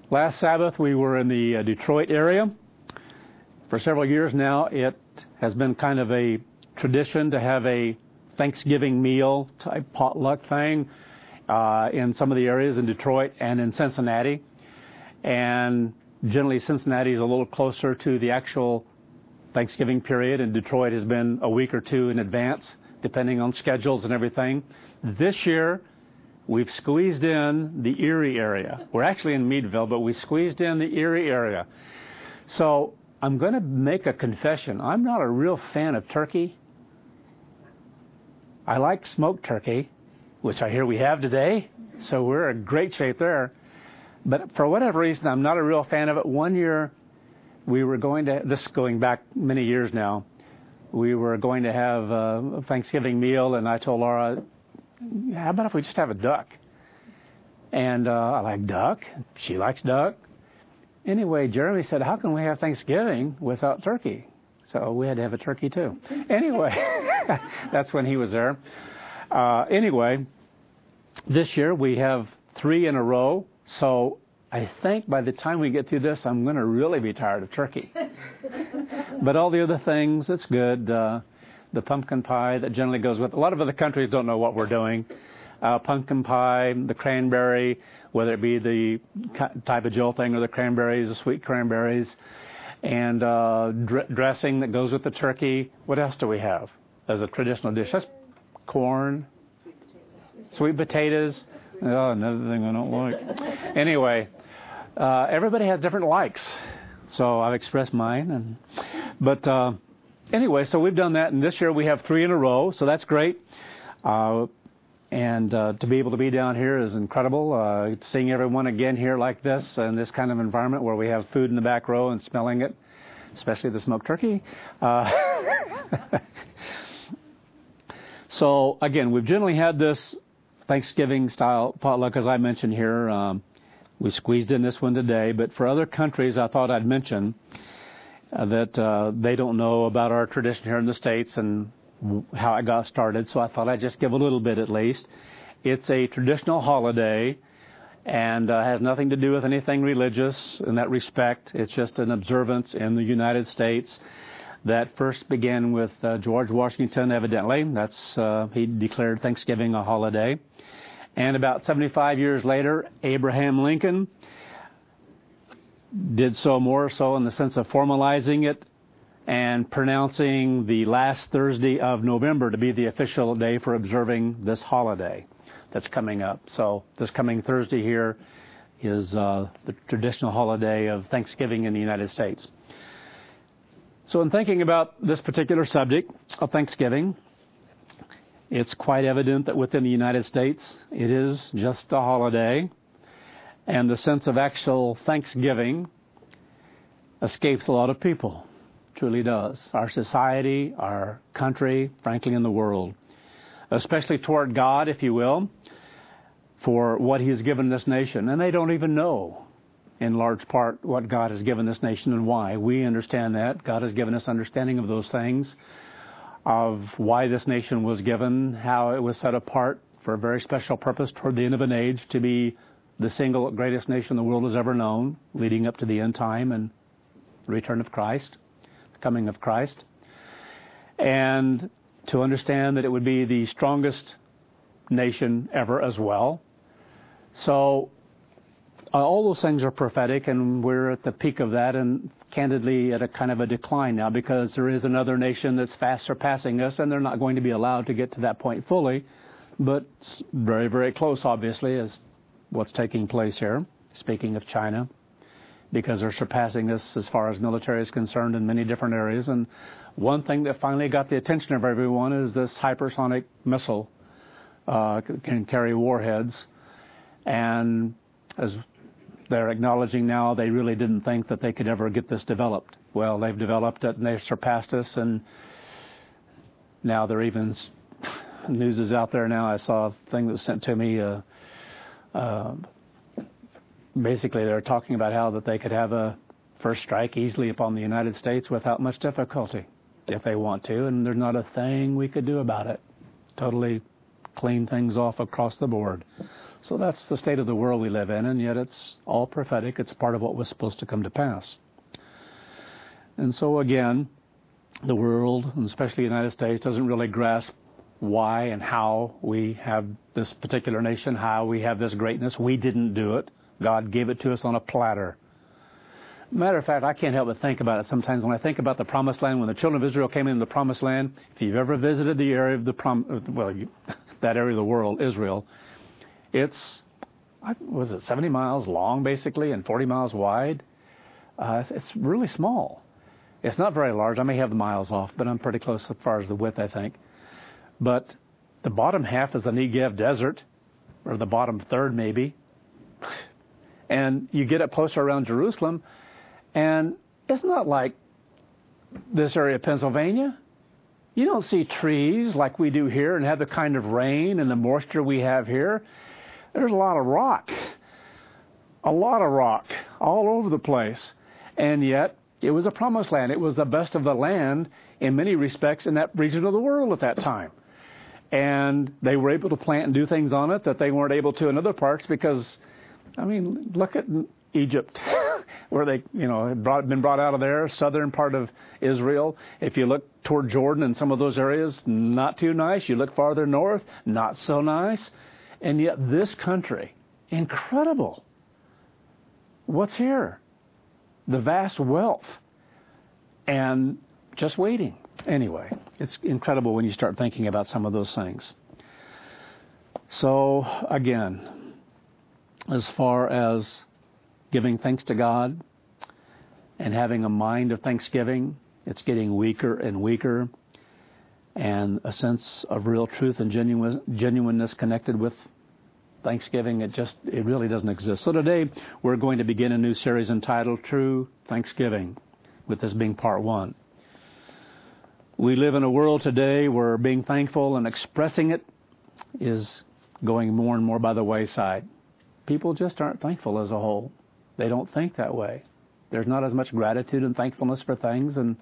Last Sabbath, we were in the Detroit area. For several years now, it has been kind of a tradition to have a Thanksgiving meal type potluck thing in some of the areas in Detroit and in Cincinnati. And generally, Cincinnati is a little closer to the actual Thanksgiving period, and Detroit has been a week or two in advance, depending on schedules and everything. This year, we've squeezed in the Erie area. We're actually in Meadville, but we squeezed in the Erie area. So I'm going to make a confession. I'm not a real fan of turkey. I like smoked turkey, which I hear we have today, so we're in great shape there. But for whatever reason, I'm not a real fan of it. One year, we were going to, this is going back many years now, we were going to have a Thanksgiving meal, and I told Laura, how about if we just have a duck? And I like duck. She likes duck. Anyway, Jeremy said, how can we have Thanksgiving without turkey? So we had to have a turkey too. Anyway, that's when he was there. Anyway, this year we have 3 in a row. So I think by the time we get through this, I'm going to really be tired of turkey. But all the other things, it's good. The pumpkin pie that generally goes with. A lot of other countries don't know what we're doing. Pumpkin pie, the cranberry, whether it be the type of Joe thing or the cranberries, the sweet cranberries, and dressing that goes with the turkey. What else do we have as a traditional dish? That's corn, sweet potatoes. Oh, another thing I don't like. Anyway, everybody has different likes, so I've expressed mine. But anyway, so we've done that, and this year we have 3 in a row, so that's great. And to be able to be down here is incredible. Seeing everyone again here like this in this kind of environment where we have food in the back row and smelling it, especially the smoked turkey. So again, we've generally had this Thanksgiving-style potluck, as I mentioned here. We squeezed in this one today, but for other countries, I thought I'd mention that they don't know about our tradition here in the States and how it got started, so I thought I'd just give a little bit at least. It's a traditional holiday and has nothing to do with anything religious in that respect. It's just an observance in the United States that first began with George Washington, evidently. He declared Thanksgiving a holiday. And about 75 years later, Abraham Lincoln did so more so in the sense of formalizing it and pronouncing the last Thursday of November to be the official day for observing this holiday that's coming up. So this coming Thursday here is the traditional holiday of Thanksgiving in the United States. So in thinking about this particular subject of Thanksgiving, it's quite evident that within the United States it is just a holiday, and the sense of actual Thanksgiving escapes a lot of people. Truly does. Our society, our country, frankly in the world, especially toward God, if you will, for what He has given this nation. And they don't even know, in large part, what God has given this nation and why. We understand that. God has given us understanding of those things, of why this nation was given, how it was set apart for a very special purpose toward the end of an age to be the single greatest nation the world has ever known, leading up to the end time and the return of Christ. Coming of Christ, and to understand that it would be the strongest nation ever as well. So all those things are prophetic, and we're at the peak of that, and candidly at a kind of a decline now, because there is another nation that's fast surpassing us, and they're not going to be allowed to get to that point fully, but it's very, very close, obviously, as what's taking place here, speaking of China, because they're surpassing us as far as military is concerned in many different areas. And one thing that finally got the attention of everyone is this hypersonic missile can carry warheads. And as they're acknowledging now, they really didn't think that they could ever get this developed. Well, they've developed it and they've surpassed us, and now they're even, news is out there now. I saw a thing that was sent to me, basically, they're talking about how that they could have a first strike easily upon the United States without much difficulty if they want to, and there's not a thing we could do about it. Totally clean things off across the board. So that's the state of the world we live in, and yet it's all prophetic. It's part of what was supposed to come to pass. And so again, the world, and especially the United States, doesn't really grasp why and how we have this particular nation, how we have this greatness. We didn't do it. God gave it to us on a platter. Matter of fact, I can't help but think about it sometimes when I think about the Promised Land, when the children of Israel came into the Promised Land. If you've ever visited the area of that area of the world, Israel, it's, was it 70 miles long basically and 40 miles wide? It's really small. It's not very large. I may have the miles off, but I'm pretty close as far as the width, I think. But the bottom half is the Negev desert, or the bottom third maybe. And you get up closer around Jerusalem, and it's not like this area of Pennsylvania. You don't see trees like we do here and have the kind of rain and the moisture we have here. There's a lot of rock all over the place. And yet, it was a promised land. It was the best of the land in many respects in that region of the world at that time. And they were able to plant and do things on it that they weren't able to in other parts because, I mean, look at Egypt, where they, had been brought out of there, southern part of Israel. If you look toward Jordan and some of those areas, not too nice. You look farther north, not so nice. And yet this country, incredible. What's here? The vast wealth. And just waiting. Anyway, it's incredible when you start thinking about some of those things. So, again, as far as giving thanks to God and having a mind of thanksgiving, it's getting weaker and weaker. And a sense of real truth and genuineness connected with Thanksgiving, it really doesn't exist. So today we're going to begin a new series entitled True Thanksgiving, with this being part 1. We live in a world today where being thankful and expressing it is going more and more by the wayside. People just aren't thankful as a whole. They don't think that way. There's not as much gratitude and thankfulness for things, and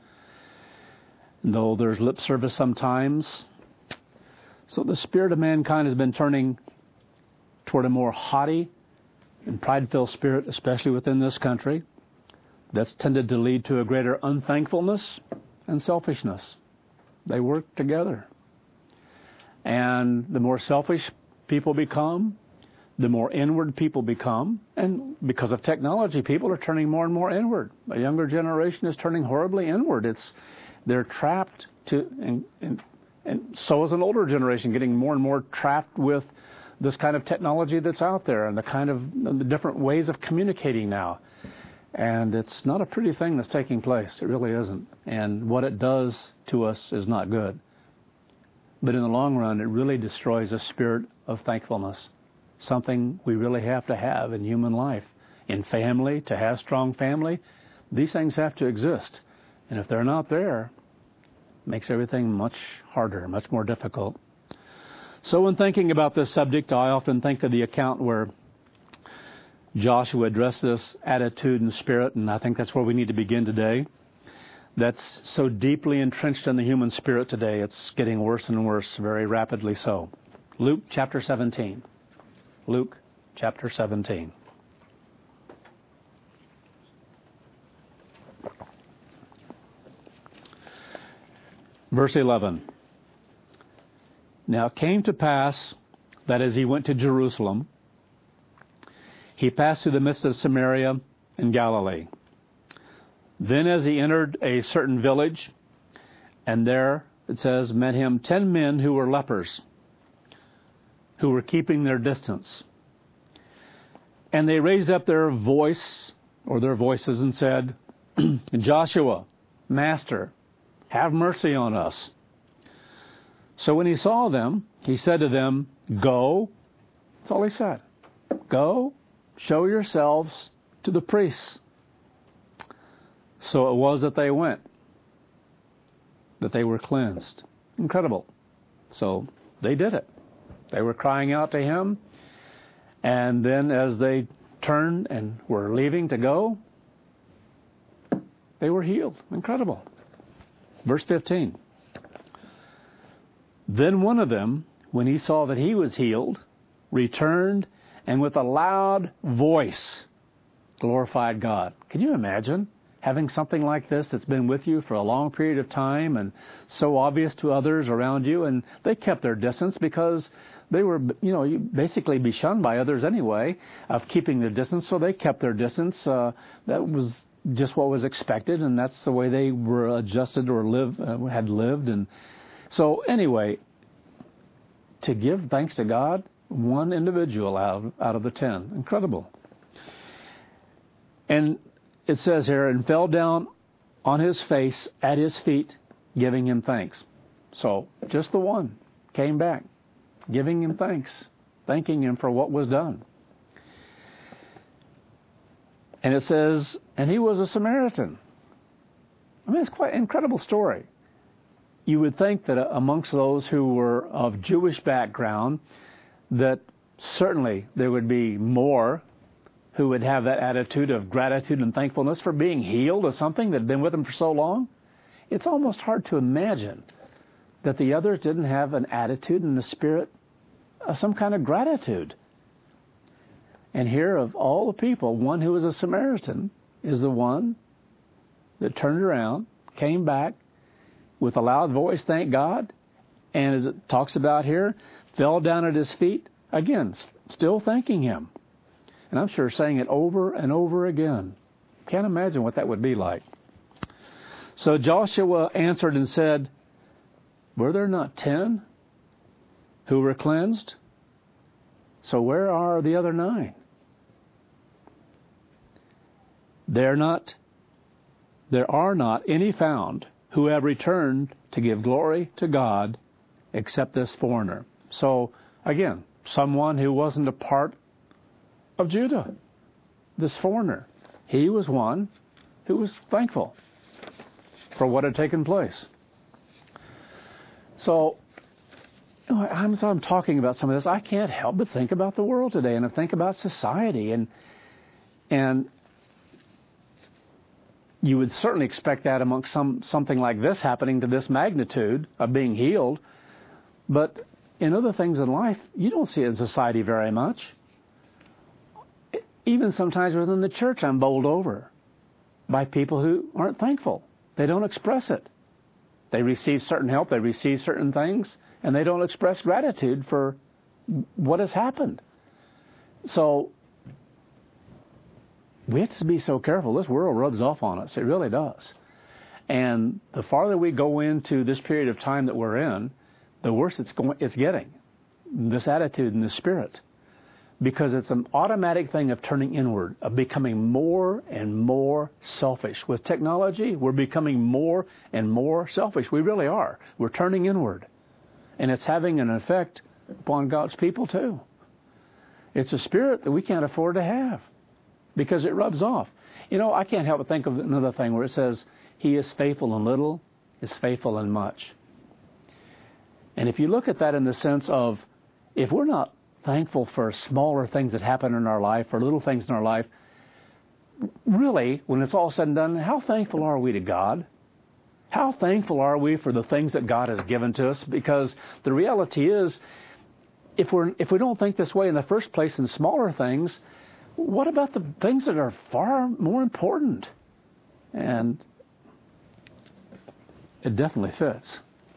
though there's lip service sometimes. So the spirit of mankind has been turning toward a more haughty and pride-filled spirit, especially within this country, that's tended to lead to a greater unthankfulness and selfishness. They work together. And the more selfish people become, the more inward people become. And because of technology, people are turning more and more inward. A younger generation is turning horribly inward. They're trapped and so is an older generation getting more and more trapped with this kind of technology that's out there and the different ways of communicating now. And it's not a pretty thing that's taking place. It really isn't. And what it does to us is not good. But in the long run, it really destroys a spirit of thankfulness, something we really have to have in human life. In family, to have strong family, these things have to exist. And if they're not there, it makes everything much harder, much more difficult. So when thinking about this subject, I often think of the account where Joshua addressed this attitude and spirit, and I think that's where we need to begin today. That's so deeply entrenched in the human spirit today, it's getting worse and worse, very rapidly so. Luke chapter 17. Luke chapter 17. Verse 11. Now it came to pass that as he went to Jerusalem, he passed through the midst of Samaria and Galilee. Then as he entered a certain village, and there, it says, met him 10 men who were lepers, who were keeping their distance. And they raised up their voices and said, Joshua, Master, have mercy on us. So when he saw them, he said to them, Go. That's all he said. Go, show yourselves to the priests. So it was that they went, that they were cleansed. Incredible. So they did it. They were crying out to him. And then as they turned and were leaving to go, they were healed. Incredible. Verse 15. Then one of them, when he saw that he was healed, returned, and with a loud voice glorified God. Can you imagine having something like this that's been with you for a long period of time and so obvious to others around you? And they kept their distance because they were, basically be shunned by others anyway of keeping their distance. So they kept their distance. That was just what was expected, and that's the way they were adjusted or had lived. And so anyway, to give thanks to God, one individual out of the 10. Incredible. And it says here, and fell down on his face at his feet, giving him thanks. So just the one came back, giving him thanks, thanking him for what was done. And it says, and he was a Samaritan. I mean, it's quite an incredible story. You would think that amongst those who were of Jewish background, that certainly there would be more who would have that attitude of gratitude and thankfulness for being healed of something that had been with them for so long. It's almost hard to imagine that the others didn't have an attitude and a spirit of some kind of gratitude. And here, of all the people, one who was a Samaritan is the one that turned around, came back with a loud voice, thank God, and as it talks about here, fell down at his feet, again, still thanking him. And I'm sure saying it over and over again. Can't imagine what that would be like. So Joshua answered and said, were there not 10 who were cleansed? So where are the other 9? There are not any found who have returned to give glory to God except this foreigner. So again, someone who wasn't a part of Judah, this foreigner. He was one who was thankful for what had taken place. So, as I'm talking about some of this, I can't help but think about the world today and I think about society. And you would certainly expect that amongst something like this happening to this magnitude of being healed. But in other things in life, you don't see it in society very much. Even sometimes within the church, I'm bowled over by people who aren't thankful. They don't express it. They receive certain help, they receive certain things, and they don't express gratitude for what has happened. So we have to be so careful. This world rubs off on us. It really does. And the farther we go into this period of time that we're in, the worse it's getting, this attitude and this spirit. Because it's an automatic thing of turning inward, of becoming more and more selfish. With technology, we're becoming more and more selfish. We really are. We're turning inward. And it's having an effect upon God's people too. It's a spirit that we can't afford to have because it rubs off. I can't help but think of another thing where it says, he is faithful in little, is faithful in much. And if you look at that in the sense of, if we're not thankful for smaller things that happen in our life, or little things in our life, really, when it's all said and done, how thankful are we to God? How thankful are we for the things that God has given to us? Because the reality is, if we don't think this way in the first place in smaller things, what about the things that are far more important? And it definitely fits.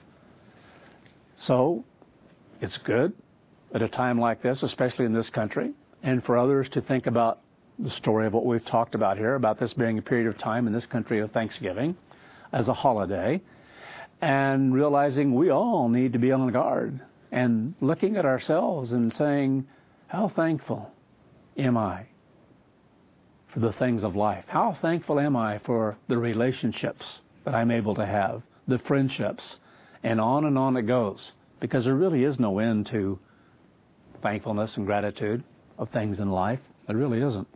So, it's good at a time like this, especially in this country, and for others to think about the story of what we've talked about here, about this being a period of time in this country of Thanksgiving as a holiday, and realizing we all need to be on guard and looking at ourselves and saying, how thankful am I for the things of life? How thankful am I for the relationships that I'm able to have, the friendships, and on it goes, because there really is no end to thankfulness and gratitude of things in life. There really isn't.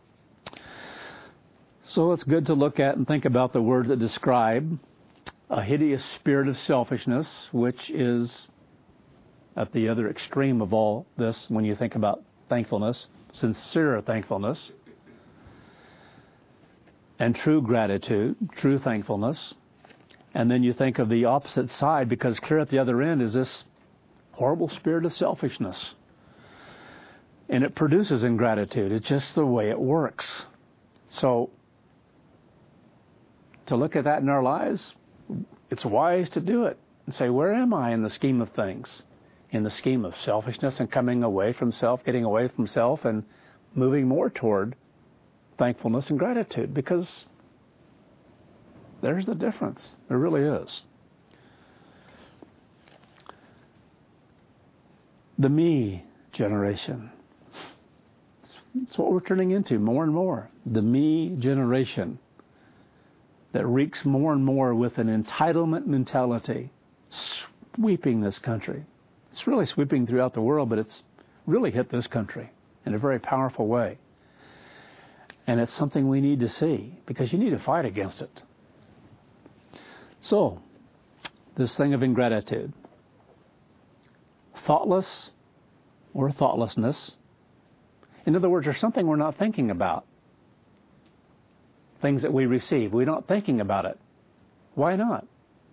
So it's good to look at and think about the words that describe a hideous spirit of selfishness, which is at the other extreme of all this when you think about thankfulness, sincere thankfulness, and true gratitude, true thankfulness. And then you think of the opposite side, because clear at the other end is this horrible spirit of selfishness. And it produces ingratitude. It's just the way it works. So, to look at that in our lives, it's wise to do it and say, where am I in the scheme of things? In the scheme of selfishness and coming away from self, getting away from self, and moving more toward thankfulness and gratitude, because there's the difference. There really is. The me generation. It's what we're turning into more and more. The me generation that reeks more and more with an entitlement mentality sweeping this country. It's really sweeping throughout the world, but it's really hit this country in a very powerful way. And it's something we need to see, because you need to fight against it. So, this thing of ingratitude. Thoughtless or thoughtlessness. In other words, there's something we're not thinking about. Things that we receive, we're not thinking about it. Why not?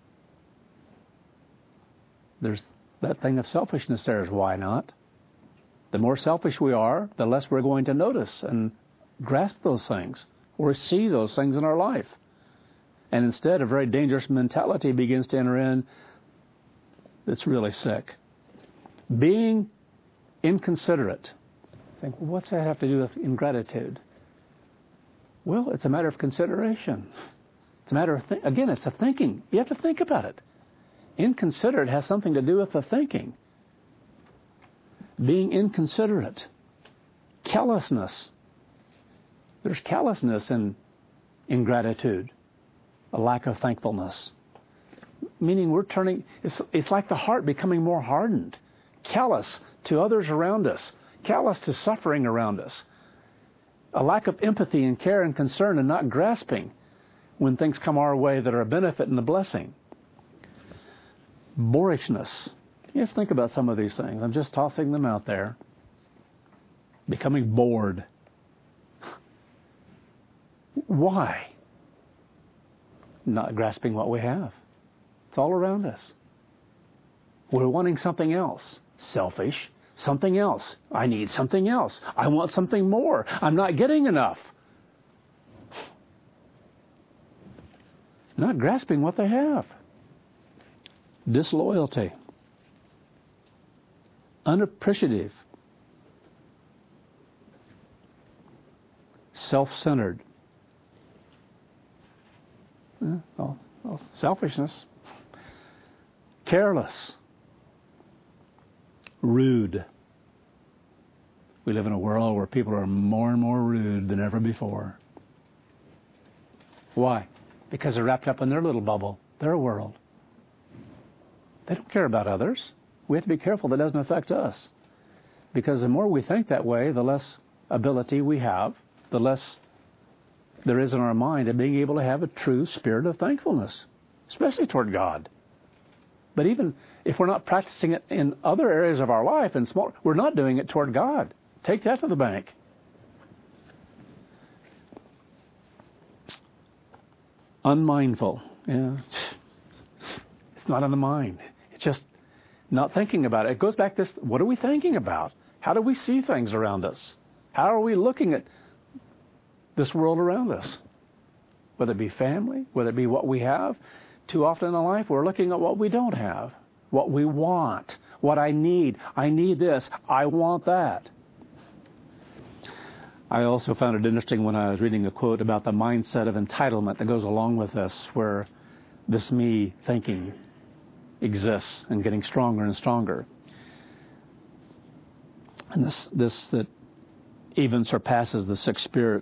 There's that thing of selfishness there is why not. The more selfish we are, the less we're going to notice and grasp those things or see those things in our life. And instead, a very dangerous mentality begins to enter in that's really sick. Being inconsiderate. Think, well, what's that have to do with ingratitude? Well, it's a matter of consideration. It's a matter of, again, it's a thinking. You have to think about it. Inconsiderate has something to do with the thinking. Being inconsiderate. Callousness. There's callousness in ingratitude. A lack of thankfulness. Meaning we're turning, it's like the heart becoming more hardened. Callous to others around us. Callous to suffering around us. A lack of empathy and care and concern, and not grasping when things come our way that are a benefit and a blessing. Boorishness. You have to think about some of these things. I'm just tossing them out there. Becoming bored. Why? Not grasping what we have. It's all around us. We're wanting something else. Selfish. Something else. I need something else. I want something more. I'm not getting enough. Not grasping what they have. Disloyalty. Unappreciative. Self-centered. Selfishness. Careless. Rude. We live in a world where people are more and more rude than ever before. Why? Because they're wrapped up in their little bubble, their world. They don't care about others. We have to be careful that doesn't affect us. Because the more we think that way, the less ability we have, the less there is in our mind of being able to have a true spirit of thankfulness, especially toward God. But even if we're not practicing it in other areas of our life, and small, we're not doing it toward God. Take that to the bank. Unmindful. Yeah. It's not in the mind. It's just not thinking about it. It goes back to this, what are we thinking about? How do we see things around us? How are we looking at this world around us? Whether it be family, whether it be what we have. Too often in life, we're looking at what we don't have, what we want, what I need. I need this. I want that. I also found it interesting when I was reading a quote about the mindset of entitlement that goes along with this, where this me thinking exists and getting stronger and stronger. And this that even surpasses the sick spirit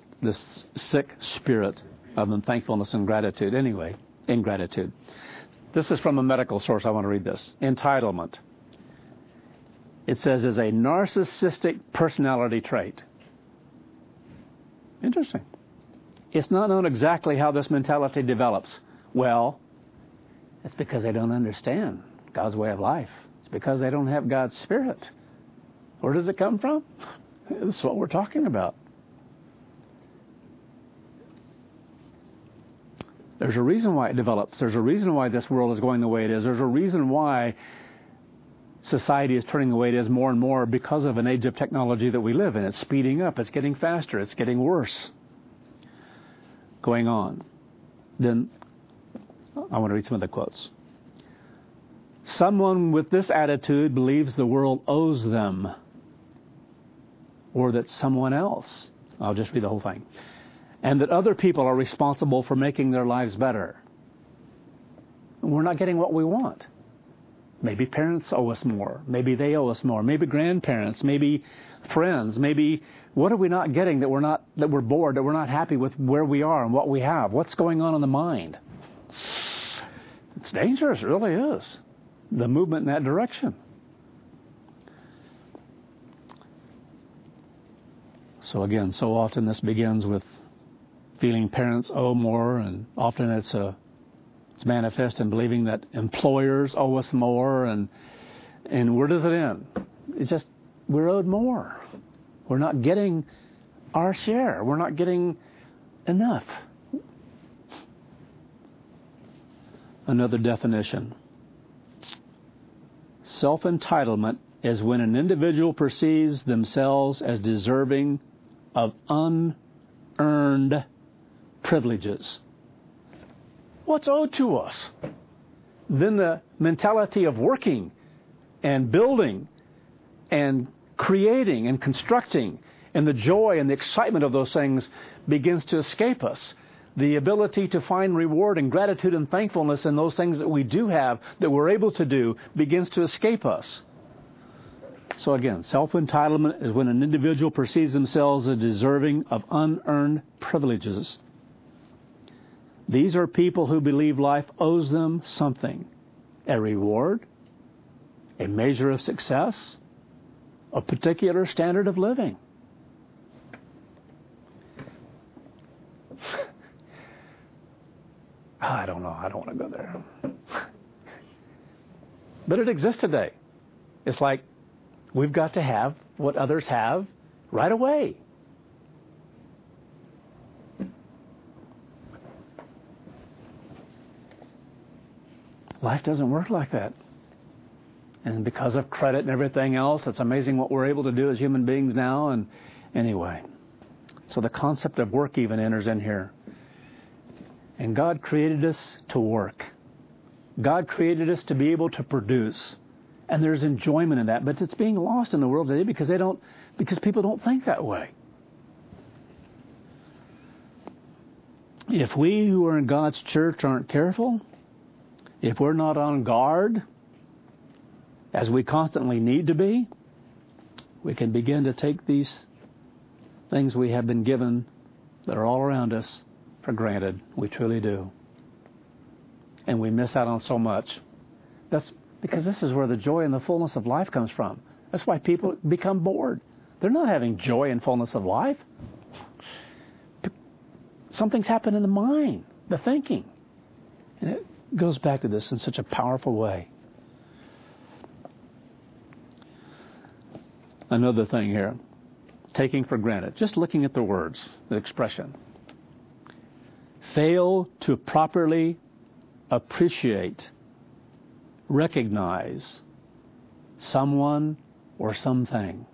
of unthankfulness and gratitude. Anyway, ingratitude. This is from a medical source. I want to read this. Entitlement. It says is a narcissistic personality trait. Interesting. It's not known exactly how this mentality develops. Well, it's because they don't understand God's way of life. It's because they don't have God's Spirit. Where does it come from? This is what we're talking about. There's a reason why it develops. There's a reason why this world is going the way it is. There's a reason why society is turning the way it is more and more because of an age of technology that we live in. It's speeding up. It's getting faster. It's getting worse. Going on. Then I want to read some of the quotes. Someone with this attitude believes the world owes them, or that someone else, I'll just read the whole thing, and that other people are responsible for making their lives better. We're not getting what we want. Maybe parents owe us more. Maybe they owe us more. Maybe grandparents. Maybe friends. Maybe what are we not getting that we're bored, that we're not happy with where we are and what we have? What's going on in the mind? It's dangerous. It really is. The movement in that direction. So again, so often this begins with feeling parents owe more, and often it's manifest in believing that employers owe us more, and where does it end? It's just we're owed more. We're not getting our share. We're not getting enough. Another definition. Self-entitlement is when an individual perceives themselves as deserving of unearned privileges. What's owed to us? Then the mentality of working and building and creating and constructing, and the joy and the excitement of those things begins to escape us. The ability to find reward and gratitude and thankfulness in those things that we do have, that we're able to do, begins to escape us. So again, self-entitlement is when an individual perceives themselves as deserving of unearned privileges. These are people who believe life owes them something. A reward, a measure of success, a particular standard of living. I don't know. I don't want to go there. But it exists today. It's like we've got to have what others have right away. Life doesn't work like that. And because of credit and everything else, it's amazing what we're able to do as human beings now. And anyway, so the concept of work even enters in here. And God created us to work. God created us to be able to produce. And there's enjoyment in that. But it's being lost in the world today because people don't think that way. If we who are in God's church aren't careful, if we're not on guard, as we constantly need to be, we can begin to take these things we have been given that are all around us for granted. We truly do. And we miss out on so much. That's because this is where the joy and the fullness of life comes from. That's why people become bored. They're not having joy and fullness of life. Something's happened in the mind, the thinking. And it goes back to this in such a powerful way. Another thing here, taking for granted, just looking at the words, the expression. Fail to properly appreciate, recognize someone or something.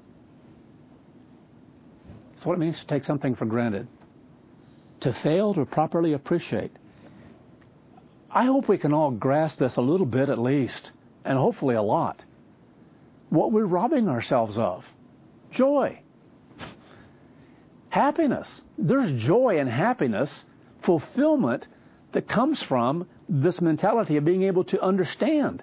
That's what it means to take something for granted. To fail to properly appreciate. I hope we can all grasp this a little bit at least, and hopefully a lot. What we're robbing ourselves of. Joy. Happiness. There's joy and happiness, fulfillment that comes from this mentality of being able to understand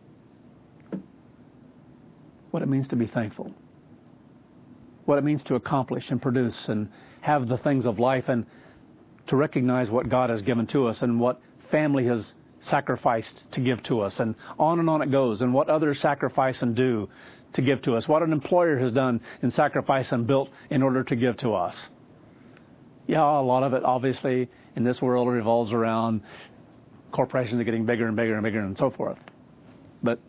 what it means to be thankful. What it means to accomplish and produce and have the things of life, and to recognize what God has given to us and what family has sacrificed to give to us, and on it goes, and what others sacrifice and do to give to us, what an employer has done in sacrifice and built in order to give to us. Yeah, a lot of it obviously in this world revolves around corporations are getting bigger and bigger and bigger and so forth. But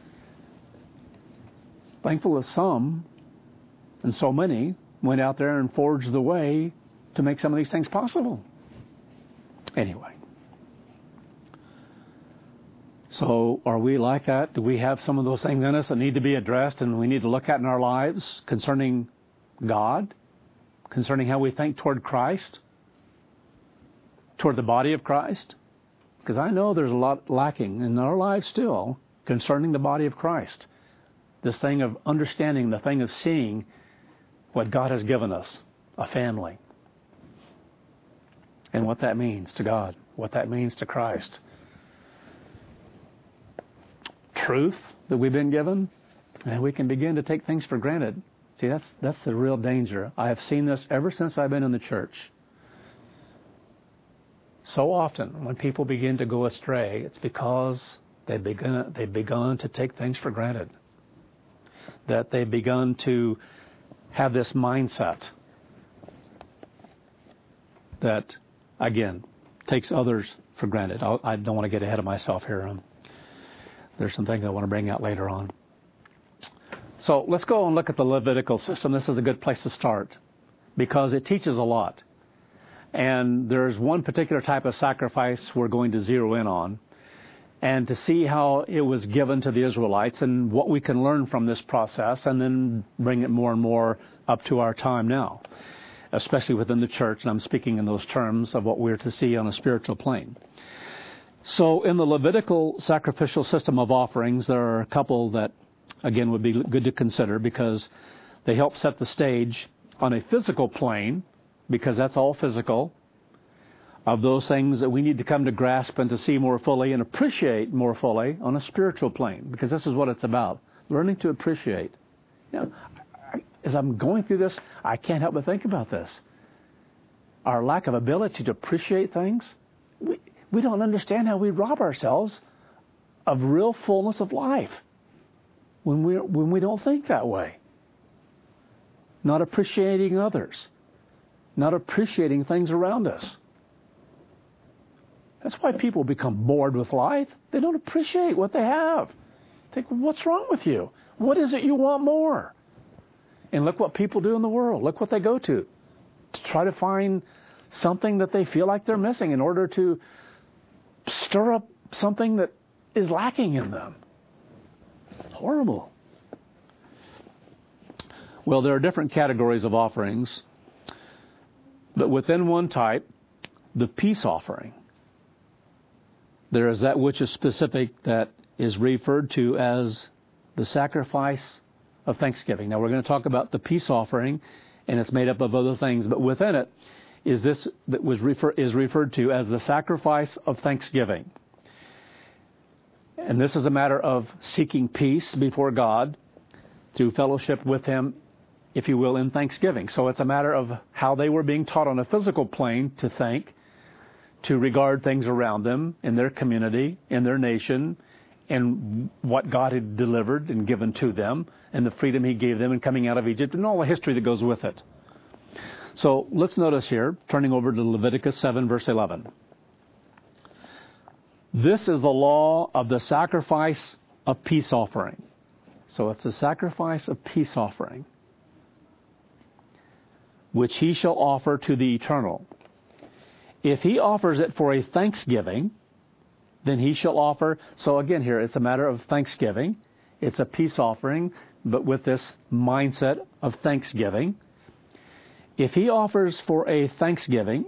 thankful that some and so many went out there and forged the way to make some of these things possible. Anyway. So are we like that? Do we have some of those things in us that need to be addressed and we need to look at in our lives concerning God, concerning how we think toward Christ, toward the body of Christ? Because I know there's a lot lacking in our lives still concerning the body of Christ. This thing of understanding, the thing of seeing what God has given us, a family, and what that means to God, what that means to Christ. Truth that we've been given, and we can begin to take things for granted. See, that's the real danger. I have seen this ever since I've been in the church. So often, when people begin to go astray, it's because they've begun to take things for granted. That they've begun to have this mindset that, again, takes others for granted. I don't want to get ahead of myself here. There's some things I want to bring out later on. So let's go and look at the Levitical system. This is a good place to start because it teaches a lot. And there's one particular type of sacrifice we're going to zero in on, and to see how it was given to the Israelites and what we can learn from this process, and then bring it more and more up to our time now, especially within the church. And I'm speaking in those terms of what we're to see on a spiritual plane. So in the Levitical sacrificial system of offerings, there are a couple that, again, would be good to consider because they help set the stage on a physical plane, because that's all physical, of those things that we need to come to grasp and to see more fully and appreciate more fully on a spiritual plane, because this is what it's about, learning to appreciate. You know, as I'm going through this, I can't help but think about this. Our lack of ability to appreciate things, we don't understand how we rob ourselves of real fullness of life when we don't think that way. Not appreciating others. Not appreciating things around us. That's why people become bored with life. They don't appreciate what they have. Think, what's wrong with you? What is it you want more? And look what people do in the world. Look what they go to try to find something that they feel like they're missing in order to stir up something that is lacking in them. Horrible. Well, there are different categories of offerings, but within one type, the peace offering, there is that which is specific that is referred to as the sacrifice of thanksgiving. Now, we're going to talk about the peace offering, and it's made up of other things, but within it is this that is referred to as the sacrifice of thanksgiving. And this is a matter of seeking peace before God through fellowship with Him, if you will, in thanksgiving. So it's a matter of how they were being taught on a physical plane to think, to regard things around them, in their community, in their nation, and what God had delivered and given to them, and the freedom He gave them in coming out of Egypt, and all the history that goes with it. So let's notice here, turning over to Leviticus 7, verse 11. This is the law of the sacrifice of peace offering. So it's a sacrifice of peace offering, which he shall offer to the Eternal. If he offers it for a thanksgiving, then he shall offer. So again here, it's a matter of thanksgiving. It's a peace offering, but with this mindset of thanksgiving. If he offers for a thanksgiving,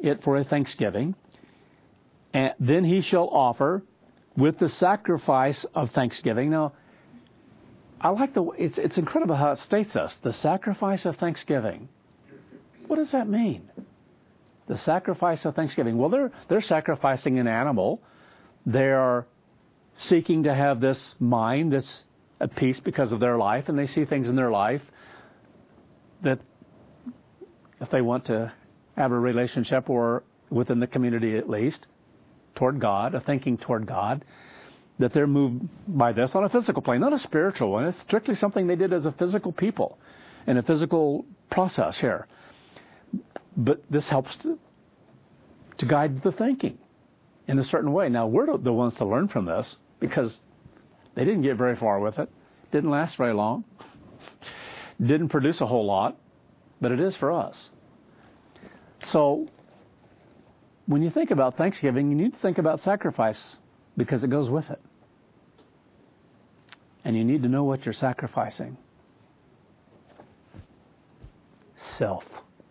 and then he shall offer with the sacrifice of thanksgiving. Now, I like it's incredible how it states us, the sacrifice of thanksgiving. What does that mean? The sacrifice of thanksgiving. Well, they're sacrificing an animal. They are seeking to have this mind that's at peace because of their life, and they see things in their life that if they want to have a relationship, or within the community at least, toward God, a thinking toward God, that they're moved by this on a physical plane, not a spiritual one. It's strictly something they did as a physical people in a physical process here. But this helps to guide the thinking in a certain way. Now, we're the ones to learn from this because they didn't get very far with it. Didn't last very long. Didn't produce a whole lot, but it is for us. So, when you think about Thanksgiving, you need to think about sacrifice because it goes with it. And you need to know what you're sacrificing. Self.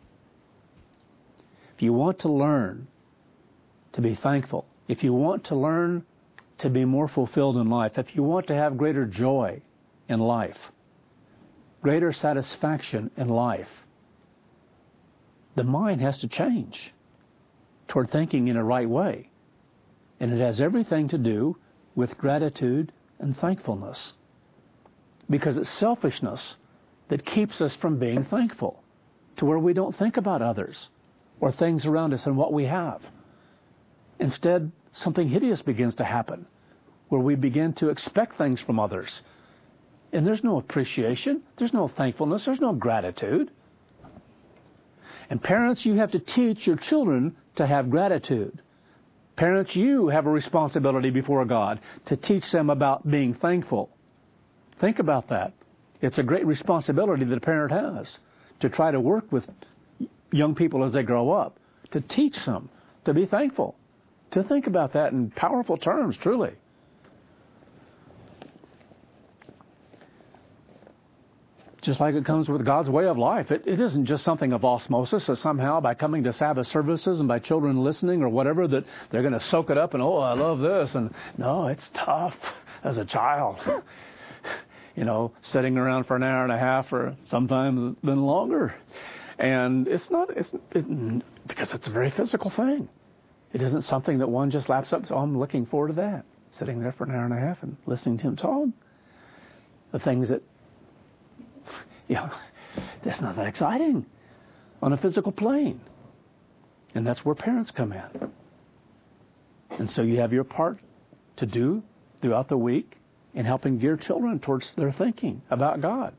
If you want to learn to be thankful, if you want to learn to be more fulfilled in life, if you want to have greater joy in life, greater satisfaction in life, the mind has to change toward thinking in a right way. And it has everything to do with gratitude and thankfulness. Because it's selfishness that keeps us from being thankful, to where we don't think about others or things around us and what we have. Instead, something hideous begins to happen, where we begin to expect things from others. And there's no appreciation, there's no thankfulness, there's no gratitude. And parents, you have to teach your children to have gratitude. Parents, you have a responsibility before God to teach them about being thankful. Think about that. It's a great responsibility that a parent has to try to work with young people as they grow up, to teach them to be thankful, to think about that in powerful terms, truly. Just like it comes with God's way of life. It isn't just something of osmosis, that somehow by coming to Sabbath services and by children listening or whatever, that they're going to soak it up and, oh, I love this. And no, it's tough as a child. You know, sitting around for an hour and a half, or sometimes it's been longer. And it's because it's a very physical thing. It isn't something that one just laps up, so I'm looking forward to that. Sitting there for an hour and a half and listening to him talk. The things that, that's not that exciting on a physical plane. And that's where parents come in. And so you have your part to do throughout the week in helping gear children towards their thinking about God.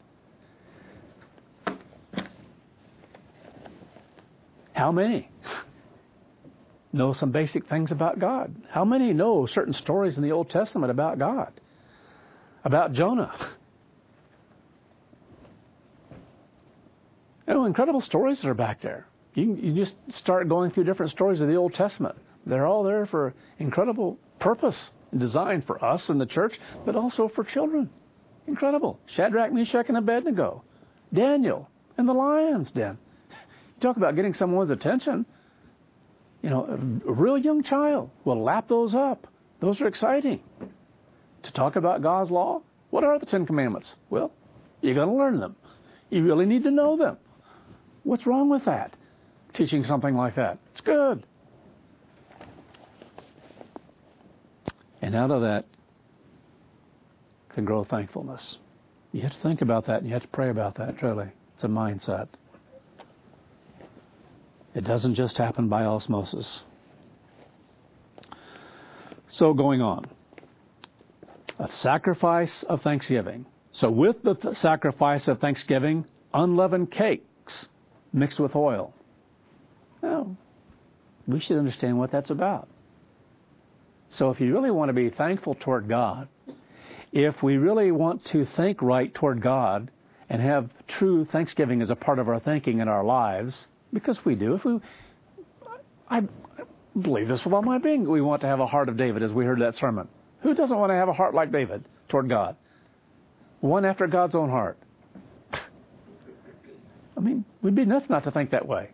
How many know some basic things about God? How many know certain stories in the Old Testament about God? About Jonah? Incredible stories that are back there. You just start going through different stories of the Old Testament. They're all there for incredible purpose and design for us in the church, but also for children. Incredible. Shadrach, Meshach, and Abednego. Daniel in the lion's den. You talk about getting someone's attention. A real young child will lap those up. Those are exciting. To talk about God's law, what are the Ten Commandments? Well, you're going to learn them. You really need to know them. What's wrong with that? Teaching something like that. It's good. And out of that can grow thankfulness. You have to think about that, and you have to pray about that, truly. It's a mindset. It doesn't just happen by osmosis. So going on. A sacrifice of thanksgiving. So with the sacrifice of thanksgiving, unleavened cakes mixed with oil. Now, we should understand what that's about. So if you really want to be thankful toward God, if we really want to think right toward God and have true thanksgiving as a part of our thinking in our lives, because we do, I believe this with all my being, we want to have a heart of David, as we heard that sermon. Who doesn't want to have a heart like David toward God? One after God's own heart. I mean, we'd be nuts not to think that way.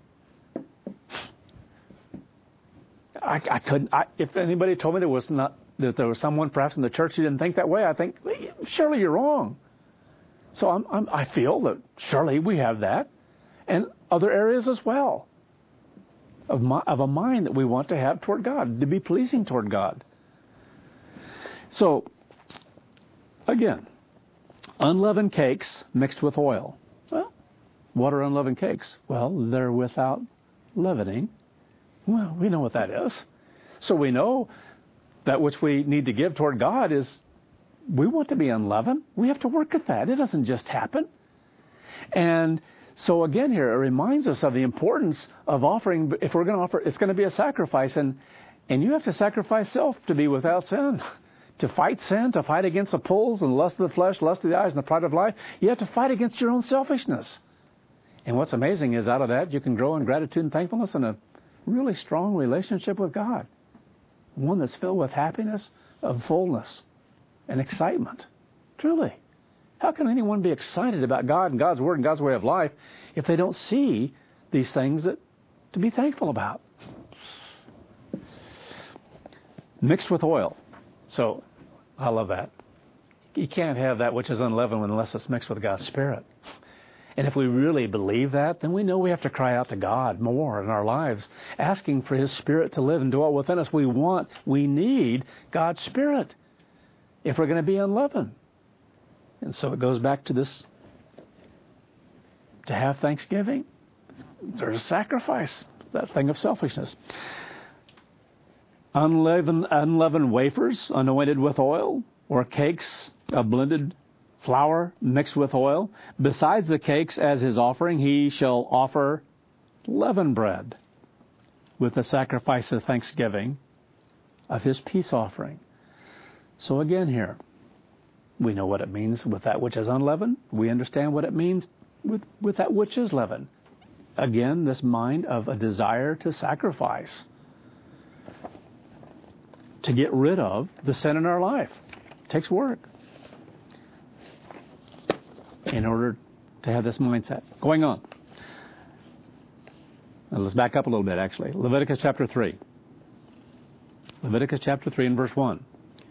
I couldn't. If anybody told me that there was someone perhaps in the church who didn't think that way, I think surely you're wrong. So I feel that surely we have that, and other areas as well of a mind that we want to have toward God, to be pleasing toward God. So again, unleavened cakes mixed with oil. Well, what are unleavened cakes? Well, they're without leavening. Well, we know what that is. So we know that which we need to give toward God is, we want to be unleavened. We have to work at that. It doesn't just happen. And so again here, it reminds us of the importance of offering. If we're going to offer, it's going to be a sacrifice. And you have to sacrifice self to be without sin. To fight sin, to fight against the pulls and lust of the flesh, lust of the eyes, and the pride of life, you have to fight against your own selfishness. And what's amazing is out of that, you can grow in gratitude and thankfulness and a really strong relationship with God. One that's filled with happiness, of fullness, and excitement. Truly. How can anyone be excited about God and God's Word and God's way of life if they don't see these things to be thankful about? Mixed with oil. So, I love that. You can't have that which is unleavened unless it's mixed with God's Spirit. And if we really believe that, then we know we have to cry out to God more in our lives, asking for His Spirit to live and dwell within us. We need God's Spirit if we're going to be unleavened. And so it goes back to this, to have thanksgiving. There's a sacrifice, that thing of selfishness. Unleavened wafers anointed with oil, or cakes of blended flour mixed with oil. Besides the cakes as his offering, he shall offer leavened bread with the sacrifice of thanksgiving of his peace offering. So again here, we know what it means with that which is unleavened. We understand what it means with that which is leavened. Again, this mind of a desire to sacrifice, to get rid of the sin in our life. It takes work in order to have this mindset. Going on. Now let's back up a little bit, actually. Leviticus chapter 3. Leviticus chapter 3 and verse 1.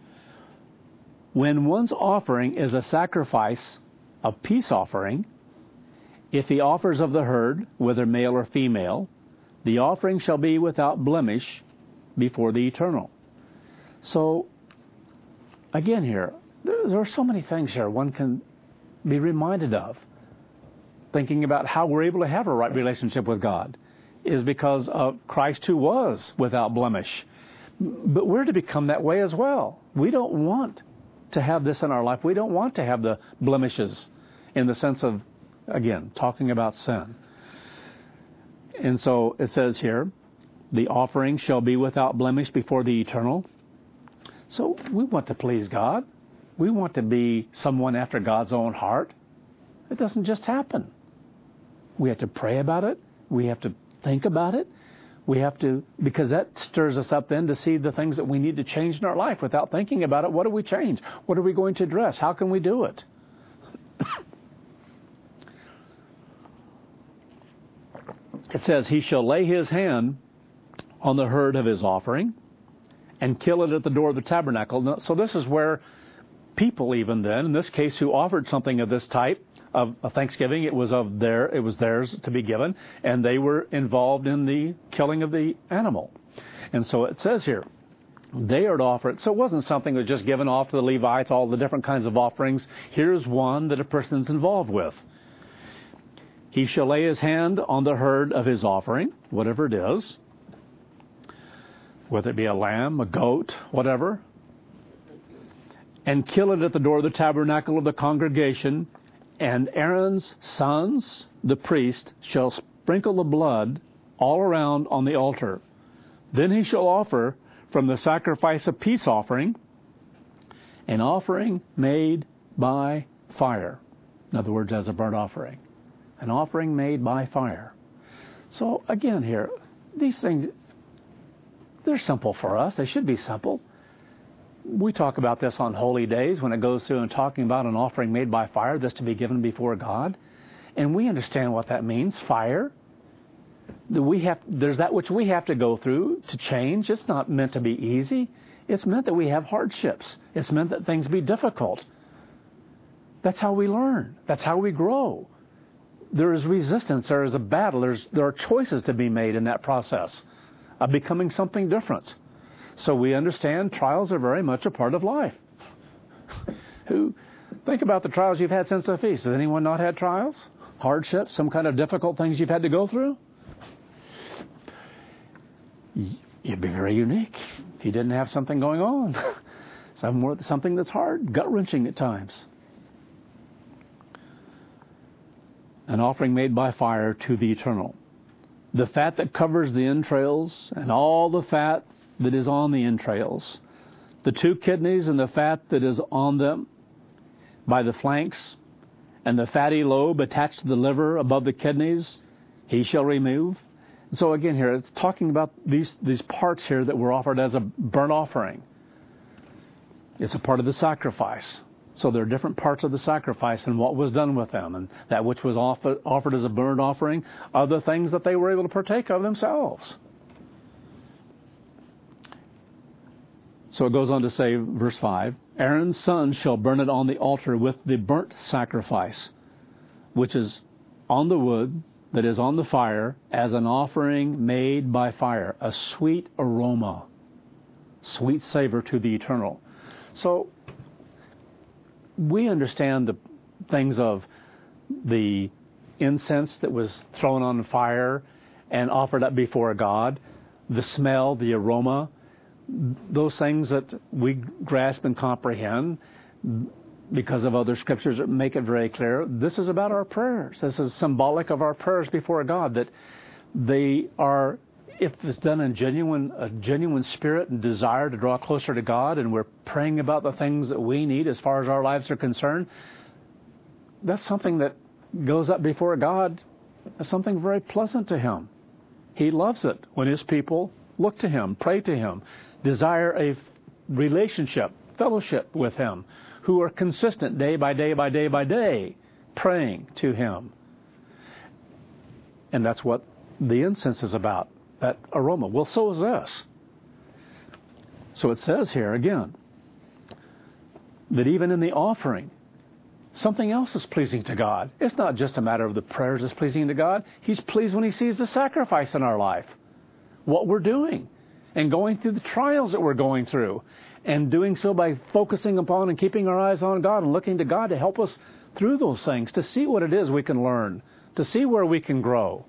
When one's offering is a sacrifice of peace offering, if he offers of the herd, whether male or female, the offering shall be without blemish before the Eternal. So, again here, there are so many things here one can be reminded of. Thinking about how we're able to have a right relationship with God is because of Christ who was without blemish. But we're to become that way as well. We don't want to have this in our life. We don't want to have the blemishes in the sense of, again, talking about sin. And so it says here, the offering shall be without blemish before the Eternal. So we want to please God. We want to be someone after God's own heart. It doesn't just happen. We have to pray about it. We have to think about it. We have to, because that stirs us up then to see the things that we need to change in our life. Without thinking about it, what do we change? What are we going to address? How can we do it? It says, he shall lay his hand on the herd of his offering and kill it at the door of the tabernacle. So this is where people, even then, in this case, who offered something of this type of thanksgiving, it was theirs to be given, and they were involved in the killing of the animal. And so it says here, they are to offer it. So it wasn't something that was just given off to the Levites, all the different kinds of offerings. Here's one that a person's involved with. He shall lay his hand on the herd of his offering, whatever it is, whether it be a lamb, a goat, whatever, and kill it at the door of the tabernacle of the congregation, and Aaron's sons, the priest, shall sprinkle the blood all around on the altar. Then he shall offer from the sacrifice of peace offering an offering made by fire. In other words, as a burnt offering. An offering made by fire. So again here, these things, they're simple for us. They should be simple. We talk about this on holy days when it goes through and talking about an offering made by fire that's to be given before God. And we understand what that means, fire. There's that which we have to go through to change. It's not meant to be easy. It's meant that we have hardships. It's meant that things be difficult. That's how we learn. That's how we grow. There is resistance. There is a battle. There are choices to be made in that process of becoming something different. So we understand trials are very much a part of life. Think about the trials you've had since the feast. Has anyone not had trials? Hardships? Some kind of difficult things you've had to go through? You'd be very unique if you didn't have something going on. Something that's hard, gut-wrenching at times. An offering made by fire to the Eternal. The fat that covers the entrails and all the fat that is on the entrails, the 2 kidneys and the fat that is on them by the flanks, and the fatty lobe attached to the liver above the kidneys, he shall remove. So again here, it's talking about these parts here that were offered as a burnt offering. It's a part of the sacrifice. So there are different parts of the sacrifice and what was done with them, and that which was offered as a burnt offering, other things that they were able to partake of themselves. So it goes on to say, verse 5, Aaron's son shall burn it on the altar with the burnt sacrifice, which is on the wood that is on the fire, as an offering made by fire, a sweet aroma, sweet savor to the eternal. So we understand the things of the incense that was thrown on the fire and offered up before God, the smell, the aroma, those things that we grasp and comprehend because of other scriptures that make it very clear. This is about our prayers. This is symbolic of our prayers before God, that they are, if it's done in a genuine spirit and desire to draw closer to God, and we're praying about the things that we need as far as our lives are concerned, that's something that goes up before God as something very pleasant to Him. He loves it when His people look to Him, pray to Him, desire a relationship, fellowship with Him, who are consistent day by day by day by day, praying to Him. And that's what the incense is about, that aroma. Well, so is this. So it says here again, that even in the offering, something else is pleasing to God. It's not just a matter of the prayers that's pleasing to God. He's pleased when He sees the sacrifice in our life, what we're doing, and going through the trials that we're going through, and doing so by focusing upon and keeping our eyes on God and looking to God to help us through those things, to see what it is we can learn, to see where we can grow.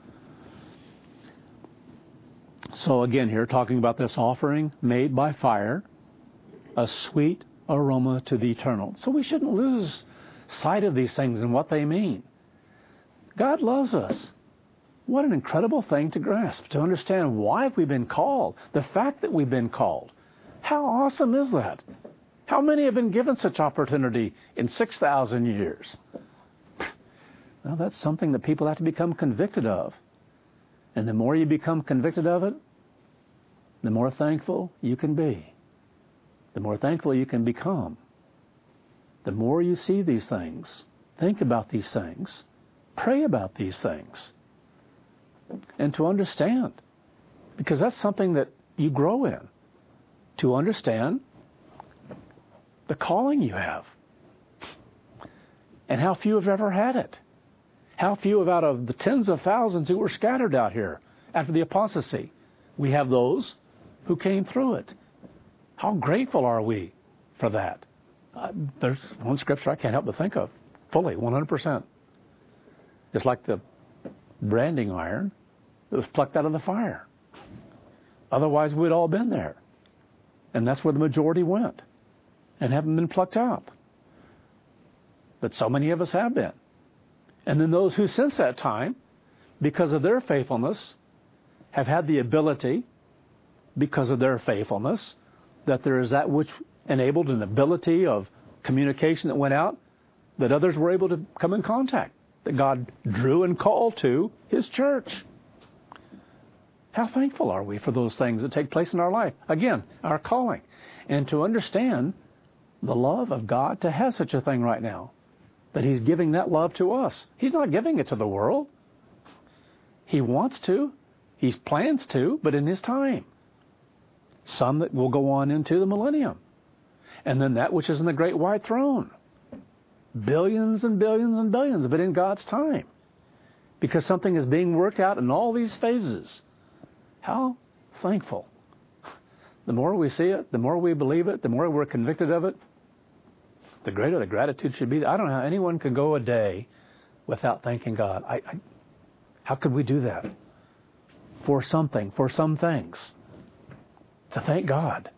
So again here, talking about this offering made by fire, a sweet aroma to the eternal. So we shouldn't lose sight of these things and what they mean. God loves us. What an incredible thing to grasp, to understand why we've been called, the fact that we've been called. How awesome is that? How many have been given such opportunity in 6,000 years? Well, that's something that people have to become convicted of. And the more you become convicted of it, the more thankful you can be. The more thankful you can become. The more you see these things, think about these things, pray about these things, and to understand. Because that's something that you grow in. To understand the calling you have. And how few have ever had it. How few out of the tens of thousands who were scattered out here after the apostasy, we have those who came through it. How grateful are we for that? There's one scripture I can't help but think of fully, 100%. It's like the branding iron that was plucked out of the fire. Otherwise, we'd all been there. And that's where the majority went and haven't been plucked out. But so many of us have been. And then those who since that time, because of their faithfulness, have had the ability, because of their faithfulness, that there is that which enabled an ability of communication that went out, that others were able to come in contact, that God drew and called to His church. How thankful are we for those things that take place in our life? Again, our calling. And to understand the love of God to have such a thing right now. That He's giving that love to us. He's not giving it to the world. He wants to. He plans to, but in His time. Some that will go on into the millennium. And then that which is in the great white throne. Billions and billions and billions, but in God's time. Because something is being worked out in all these phases. How thankful. The more we see it, the more we believe it, the more we're convicted of it, the greater the gratitude should be. I don't know how anyone can go a day without thanking God. How could we do that? For something, for some things. To thank God.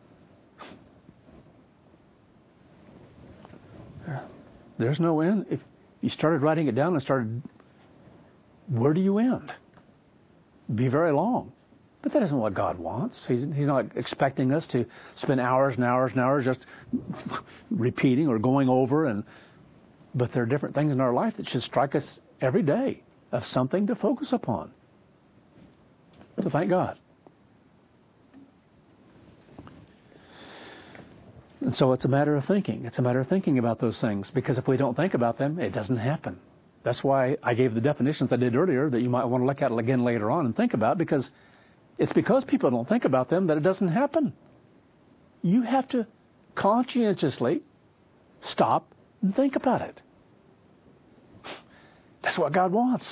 There's no end. If you started writing it down and started, where do you end? Be very long. But that isn't what God wants. He's not expecting us to spend hours and hours and hours just repeating or going over. But there are different things in our life that should strike us every day of something to focus upon. So thank God. And so it's a matter of thinking. It's a matter of thinking about those things, because if we don't think about them, it doesn't happen. That's why I gave the definitions I did earlier that you might want to look at it again later on and think about, because it's because people don't think about them that it doesn't happen. You have to conscientiously stop and think about it. That's what God wants.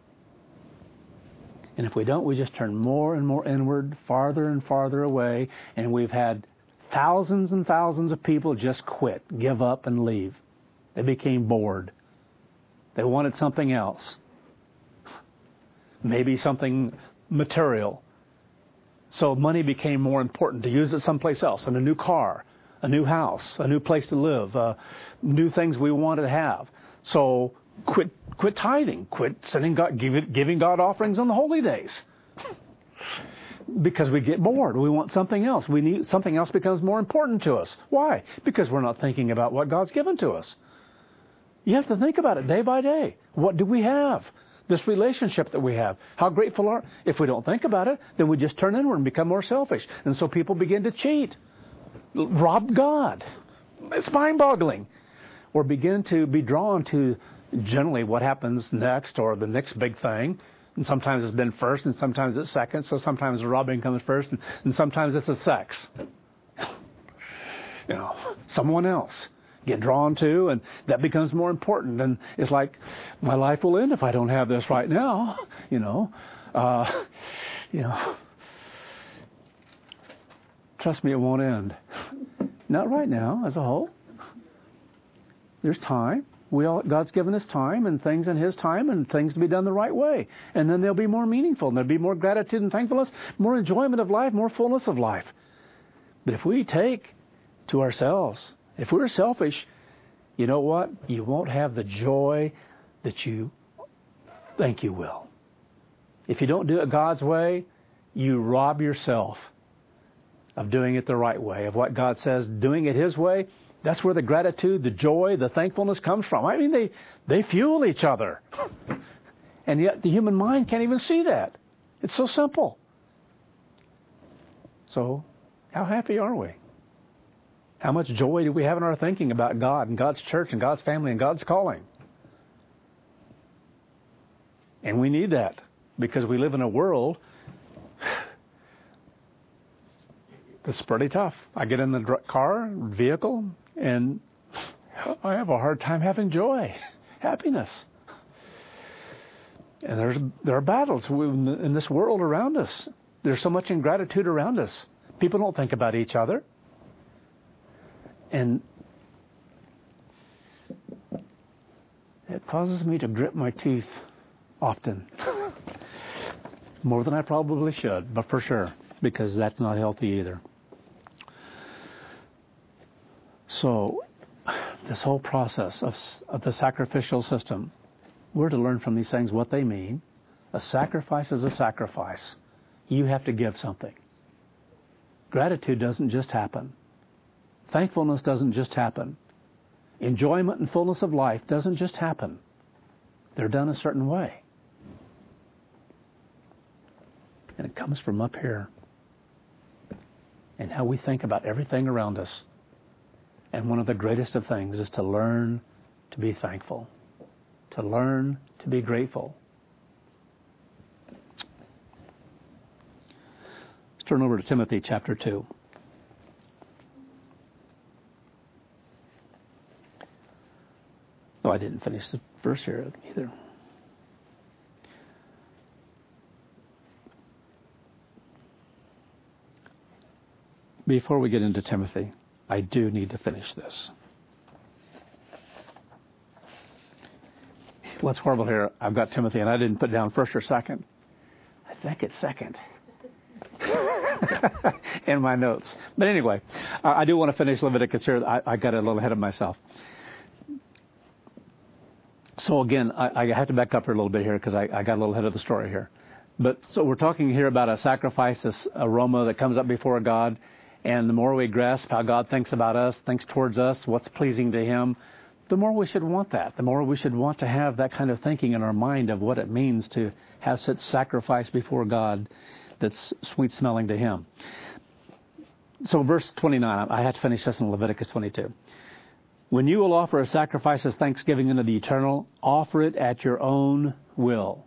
And if we don't, we just turn more and more inward, farther and farther away, and we've had thousands and thousands of people just quit, give up, and leave. They became bored. They wanted something else. Maybe something material. So money became more important, to use it someplace else, in a new car, a new house, a new place to live, new things we wanted to have. So quit tithing, quit sending God, giving God offerings on the holy days. Because we get bored. We want something else. We need something else becomes more important to us. Why? Because we're not thinking about what God's given to us. You have to think about it day by day. What do we have? This relationship that we have. How grateful are? If we don't think about it, then we just turn inward and become more selfish. And so people begin to cheat, rob God. It's mind-boggling. Or begin to be drawn to generally what happens next, or the next big thing. And sometimes it's been first, and sometimes it's second. So sometimes the robbing comes first, and sometimes it's the sex. Someone else get drawn to, and that becomes more important. And it's like, my life will end if I don't have this right now. Trust me, it won't end. Not right now, as a whole. There's time. God's given us time and things in His time and things to be done the right way. And then they'll be more meaningful, and there'll be more gratitude and thankfulness, more enjoyment of life, more fullness of life. But if we take to ourselves, if we're selfish, you know what? You won't have the joy that you think you will. If you don't do it God's way, you rob yourself of doing it the right way, of what God says, doing it His way. That's where the gratitude, the joy, the thankfulness comes from. I mean, they fuel each other. And yet the human mind can't even see that. It's so simple. So, how happy are we? How much joy do we have in our thinking about God and God's church and God's family and God's calling? And we need that, because we live in a world that's pretty tough. I get in the vehicle, and I have a hard time having joy, happiness. And there are battles in this world around us. There's so much ingratitude around us. People don't think about each other. And it causes me to grit my teeth often. More than I probably should, but for sure, because that's not healthy either. So, this whole process of the sacrificial system, we're to learn from these things what they mean. A sacrifice is a sacrifice. You have to give something. Gratitude doesn't just happen. Thankfulness doesn't just happen. Enjoyment and fullness of life doesn't just happen. They're done a certain way. And it comes from up here. And how we think about everything around us. And one of the greatest of things is to learn to be thankful. To learn to be grateful. Let's turn over to Timothy chapter 2. Oh, I didn't finish the verse here either. Before we get into Timothy, I do need to finish this. What's horrible here, I've got Timothy, and I didn't put down first or second. I think it's second. In my notes. But anyway, I do want to finish Leviticus here. I got a little ahead of myself. So again, I have to back up here a little bit here because I got a little ahead of the story here. But so we're talking here about a sacrifice, this aroma that comes up before God. And the more we grasp how God thinks about us, thinks towards us, what's pleasing to Him, the more we should want that. The more we should want to have that kind of thinking in our mind of what it means to have such sacrifice before God that's sweet-smelling to Him. So verse 29, I have to finish this in Leviticus 22. When you will offer a sacrifice as thanksgiving unto the Eternal, offer it at your own will.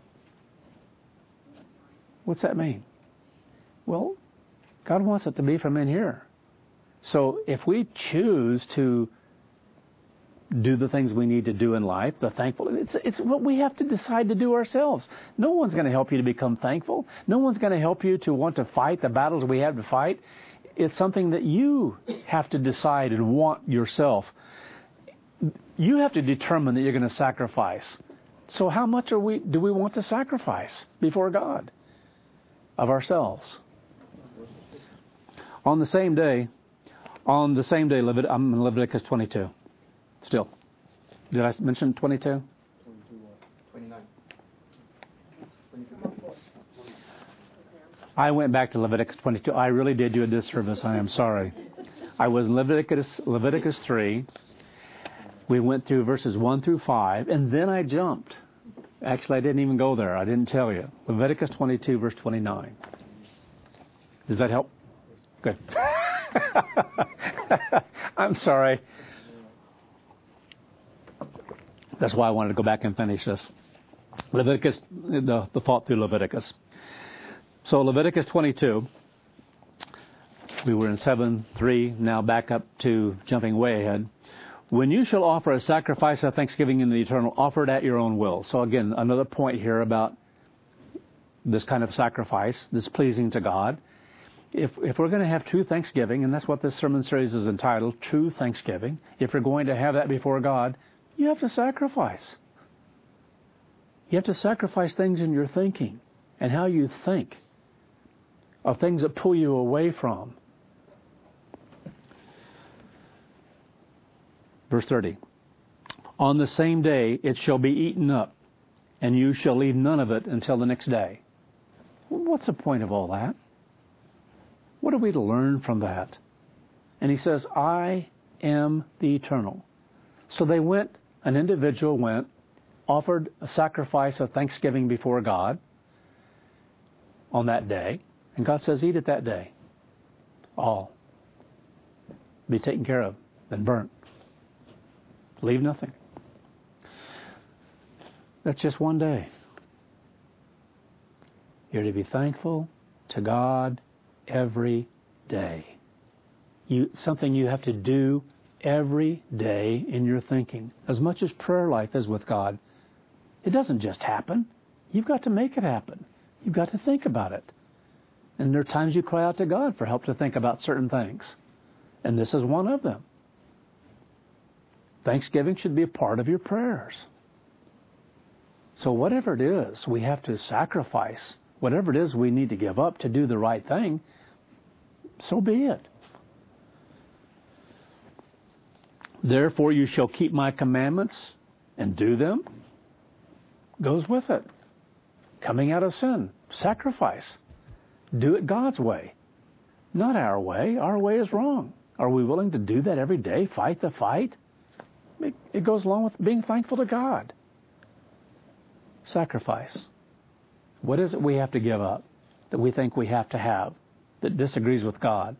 What's that mean? Well, God wants it to be from in here. So if we choose to do the things we need to do in life, the thankful, it's what we have to decide to do ourselves. No one's going to help you to become thankful. No one's going to help you to want to fight the battles we have to fight. It's something that you have to decide and want yourself. You have to determine that you're going to sacrifice. So how much do we want to sacrifice before God of ourselves? On the same day, I'm in Leviticus 22. Still. Did I mention 22? 29. I went back to Leviticus 22. I really did you a disservice. I am sorry. I was in Leviticus 3. We went through verses 1 through 5, and then I jumped. Actually, I didn't even go there. I didn't tell you. Leviticus 22, verse 29. Does that help? Good. I'm sorry. That's why I wanted to go back and finish this. Leviticus, the thought through Leviticus. So Leviticus 22, we were in 7:3, now back up to jumping way ahead. When you shall offer a sacrifice of thanksgiving in the Eternal, offer it at your own will. So again, another point here about this kind of sacrifice, this pleasing to God. If we're going to have true thanksgiving, and that's what this sermon series is entitled, True Thanksgiving, if you're going to have that before God, you have to sacrifice. You have to sacrifice things in your thinking and how you think of things that pull you away from. Verse 30. On the same day it shall be eaten up, and you shall leave none of it until the next day. What's the point of all that? What are we to learn from that? And he says, I am the Eternal. So an individual went, offered a sacrifice of thanksgiving before God on that day, and God says, eat it that day. All. Be taken care of, then burnt. Leave nothing. That's just one day. You're to be thankful to God every day. Something you have to do every day in your thinking. As much as prayer life is with God, it doesn't just happen. You've got to make it happen. You've got to think about it. And there are times you cry out to God for help to think about certain things. And this is one of them. Thanksgiving should be a part of your prayers. So whatever it is we have to sacrifice, whatever it is we need to give up to do the right thing, so be it. Therefore you shall keep my commandments and do them. Goes with it. Coming out of sin. Sacrifice. Do it God's way. Not our way. Our way is wrong. Are we willing to do that every day? Fight the fight? It goes along with being thankful to God. Sacrifice. What is it we have to give up that we think we have to have that disagrees with God?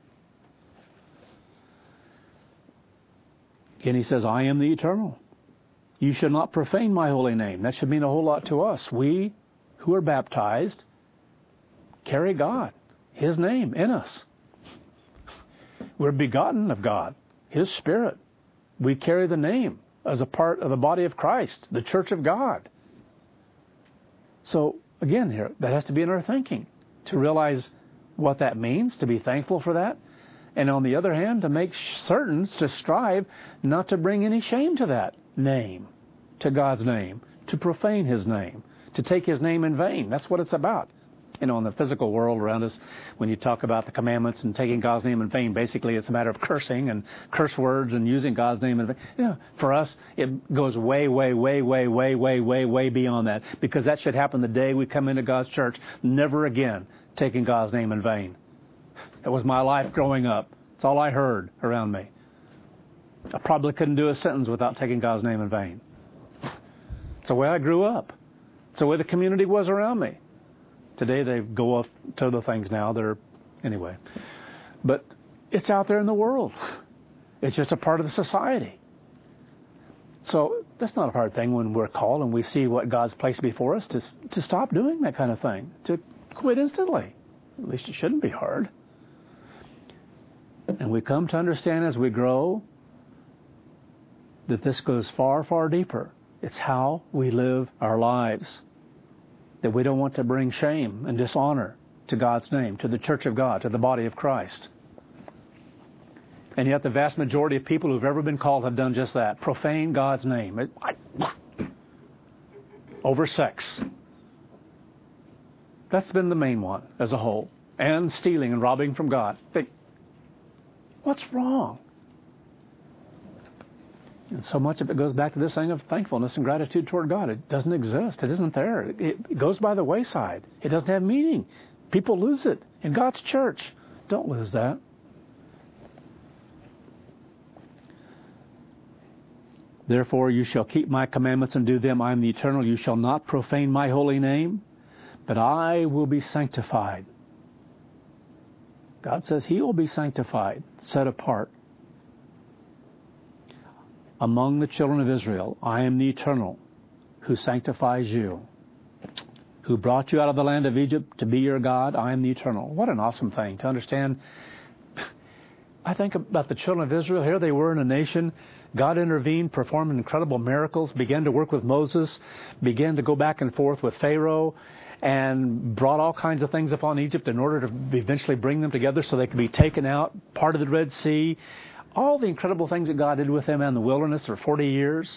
Again, he says, I am the Eternal. You shall not profane my holy name. That should mean a whole lot to us. We who are baptized carry God, His name in us. We're begotten of God, His Spirit. We carry the name as a part of the body of Christ, the church of God. So, again, here, that has to be in our thinking, to realize what that means, to be thankful for that. And on the other hand, to make certain, to strive not to bring any shame to that name, to God's name, to profane His name, to take His name in vain. That's what it's about. In the physical world around us, when you talk about the commandments and taking God's name in vain, basically it's a matter of cursing and curse words and using God's name in vain. For us, it goes way, way, way, way, way, way, way, way beyond that, because that should happen the day we come into God's church. Never again taking God's name in vain. That was my life growing up. It's all I heard around me. I probably couldn't do a sentence without taking God's name in vain. It's the way I grew up. It's the way the community was around me. Today they go off to other things now. Anyway. But It's out there in the world. It's just a part of the society. So that's not a hard thing when we're called and we see what God's placed before us to stop doing that kind of thing, to quit instantly. At least it shouldn't be hard. And we come to understand as we grow that this goes far, far deeper. It's how we live our lives. That we don't want to bring shame and dishonor to God's name, to the church of God, to the body of Christ. And yet the vast majority of people who've ever been called have done just that. Profane God's name. Over sex. That's been the main one as a whole. And stealing and robbing from God. What's wrong? And so much of it goes back to this thing of thankfulness and gratitude toward God. It doesn't exist. It isn't there. It goes by the wayside. It doesn't have meaning. People lose it. In God's church, don't lose that. Therefore, you shall keep my commandments and do them. I am the eternal. You shall not profane my holy name, but I will be sanctified. God says He will be sanctified, set apart. Among the children of Israel, I am the eternal, who sanctifies you, who brought you out of the land of Egypt to be your God. I am the eternal. What an awesome thing to understand. I think about the children of Israel. Here they were in a nation. God intervened, performed incredible miracles, began to work with Moses, began to go back and forth with Pharaoh, and brought all kinds of things upon Egypt in order to eventually bring them together so they could be taken out, part of the Red Sea. All the incredible things that God did with them in the wilderness for 40 years.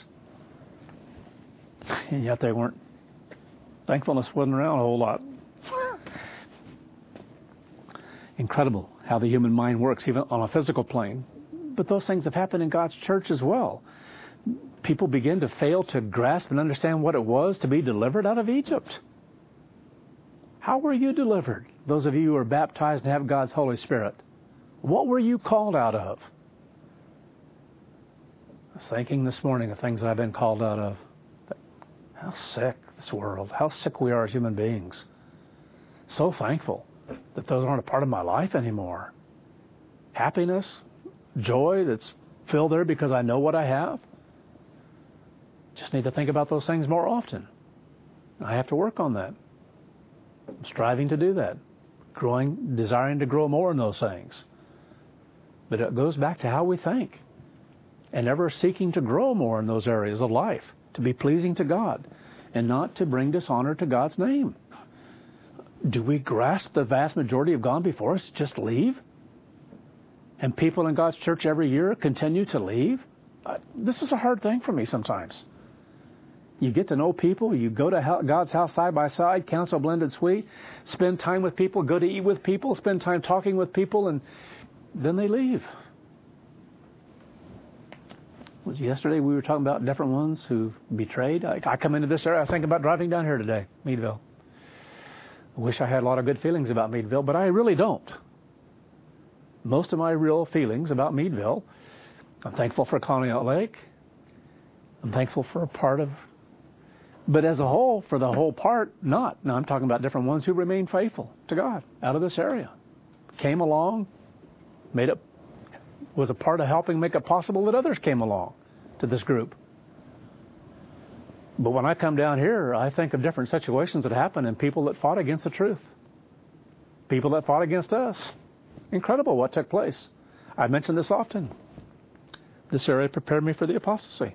And yet they weren't. Thankfulness wasn't around a whole lot. Incredible how the human mind works, even on a physical plane. But those things have happened in God's church as well. People begin to fail to grasp and understand what it was to be delivered out of Egypt. How were you delivered? Those of you who are baptized and have God's Holy Spirit. What were you called out of? I was thinking this morning of things I've been called out of. How sick this world, how sick we are as human beings. So thankful that those aren't a part of my life anymore. Happiness, joy that's filled there because I know what I have. Just need to think about those things more often. I have to work on that. I'm striving to do that. Growing, desiring to grow more in those things. But it goes back to how we think. And ever seeking to grow more in those areas of life. To be pleasing to God. And not to bring dishonor to God's name. Do we grasp the vast majority have gone before us? Just leave? And people in God's church every year continue to leave? This is a hard thing for me sometimes. You get to know people. You go to God's house side by side, counsel blended sweet, spend time with people, go to eat with people, spend time talking with people, and then they leave. Was yesterday we were talking about different ones who betrayed. I come into this area, I was thinking about driving down here today, Meadville. I wish I had a lot of good feelings about Meadville, but I really don't. Most of my real feelings about Meadville, I'm thankful for Conneaut Lake. I'm thankful for a part of, but as a whole, for the whole part, not. Now I'm talking about different ones who remain faithful to God out of this area. Came along, was a part of helping make it possible that others came along to this group. But when I come down here, I think of different situations that happen and people that fought against the truth. People that fought against us. Incredible what took place. I mention this often. This area prepared me for the apostasy.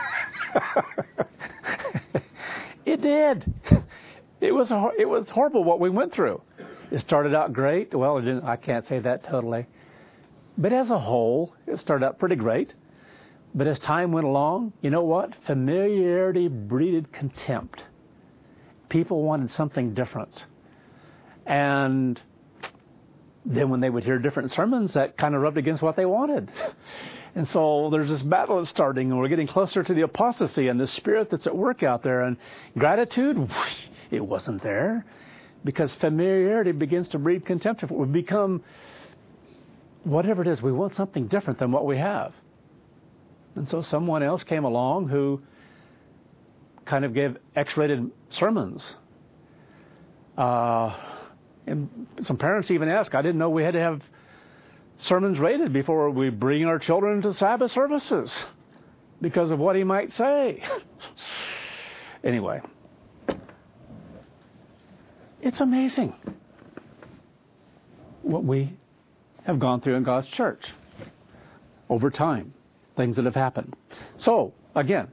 It did. It was horrible what we went through. It started out great. Well, I can't say that totally. But as a whole, it started out pretty great. But as time went along, you know what? Familiarity breeded contempt. People wanted something different. And then when they would hear different sermons, that kind of rubbed against what they wanted. And so there's this battle that's starting, and we're getting closer to the apostasy and the spirit that's at work out there. And gratitude, it wasn't there. Because familiarity begins to breed contempt. If we become, whatever it is, we want something different than what we have. And so someone else came along who kind of gave X-rated sermons. And some parents even asked, I didn't know we had to have sermons rated before we bring our children to Sabbath services because of what he might say. Anyway, it's amazing what we have gone through in God's church over time, things that have happened. So, again,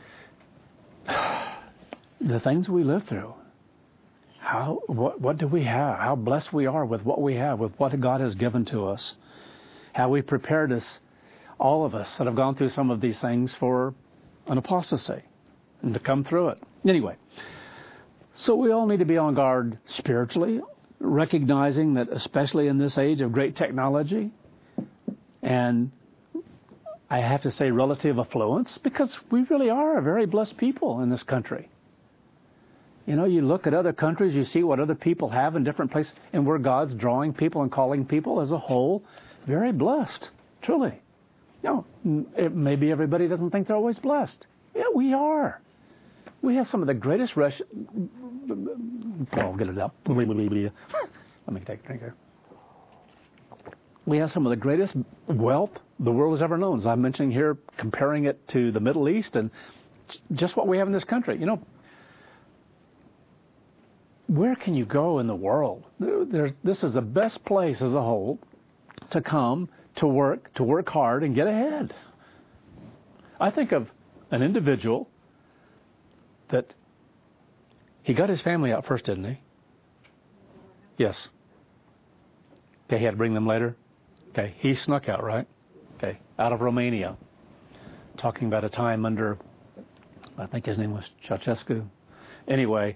the things we live through, what do we have? How blessed we are with what we have, with what God has given to us. How we prepared us, all of us that have gone through some of these things for an apostasy and to come through it. Anyway, so we all need to be on guard spiritually, recognizing that especially in this age of great technology and I have to say relative affluence, because we really are a very blessed people in this country. You know, you look at other countries, you see what other people have in different places, and where God's drawing people and calling people as a whole very blessed, truly. You know, maybe everybody doesn't think they're always blessed. Yeah, we are. We have some of the greatest I'll get it up. Let me take a drink here. We have some of the greatest wealth the world has ever known. As I'm mentioning here, comparing it to the Middle East and just what we have in this country. You know, where can you go in the world? This is the best place as a whole to come, to work hard and get ahead. I think of an individual that he got his family out first, didn't he? Yes. Okay, he had to bring them later. Okay, he snuck out, right? Okay, out of Romania. Talking about a time under, I think his name was Ceausescu. Anyway,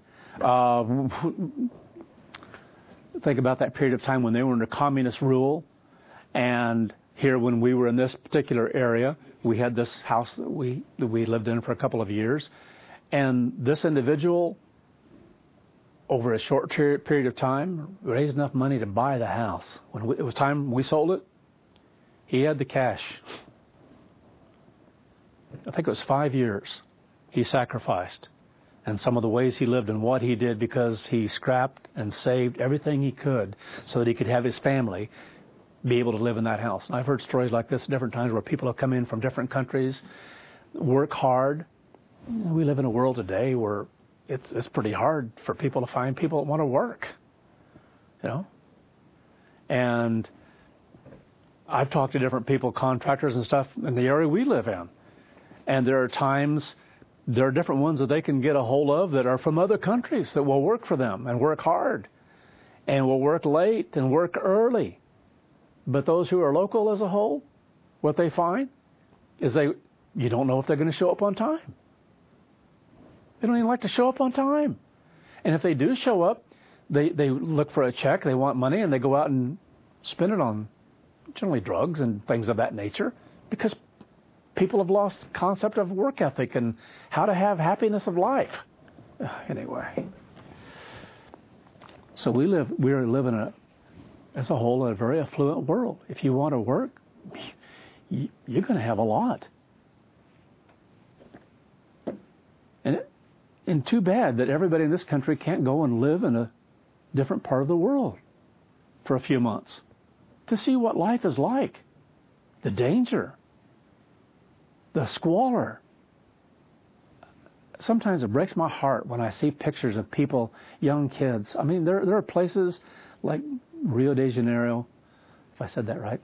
think about that period of time when they were under communist rule. And here, when we were in this particular area, we had this house that we lived in for a couple of years. And this individual, over a short period of time, raised enough money to buy the house. When it was time we sold it, he had the cash. I think it was 5 years he sacrificed. And some of the ways he lived and what he did, because he scrapped and saved everything he could so that he could have his family be able to live in that house. And I've heard stories like this at different times where people have come in from different countries, work hard. We live in a world today where it's pretty hard for people to find people that want to work, you know. And I've talked to different people, contractors and stuff, in the area we live in. And there are times, there are different ones that they can get a hold of that are from other countries that will work for them and work hard and will work late and work early. But those who are local as a whole, what they find is you don't know if they're going to show up on time. They don't even like to show up on time. And if they do show up, they look for a check, they want money, and they go out and spend it on generally drugs and things of that nature, because people have lost the concept of work ethic and how to have happiness of life. Anyway. So we are living as a whole in a very affluent world. If you want to work, you're going to have a lot. And too bad that everybody in this country can't go and live in a different part of the world for a few months to see what life is like, the danger, the squalor. Sometimes it breaks my heart when I see pictures of people, young kids. I mean, there are places like Rio de Janeiro, if I said that right,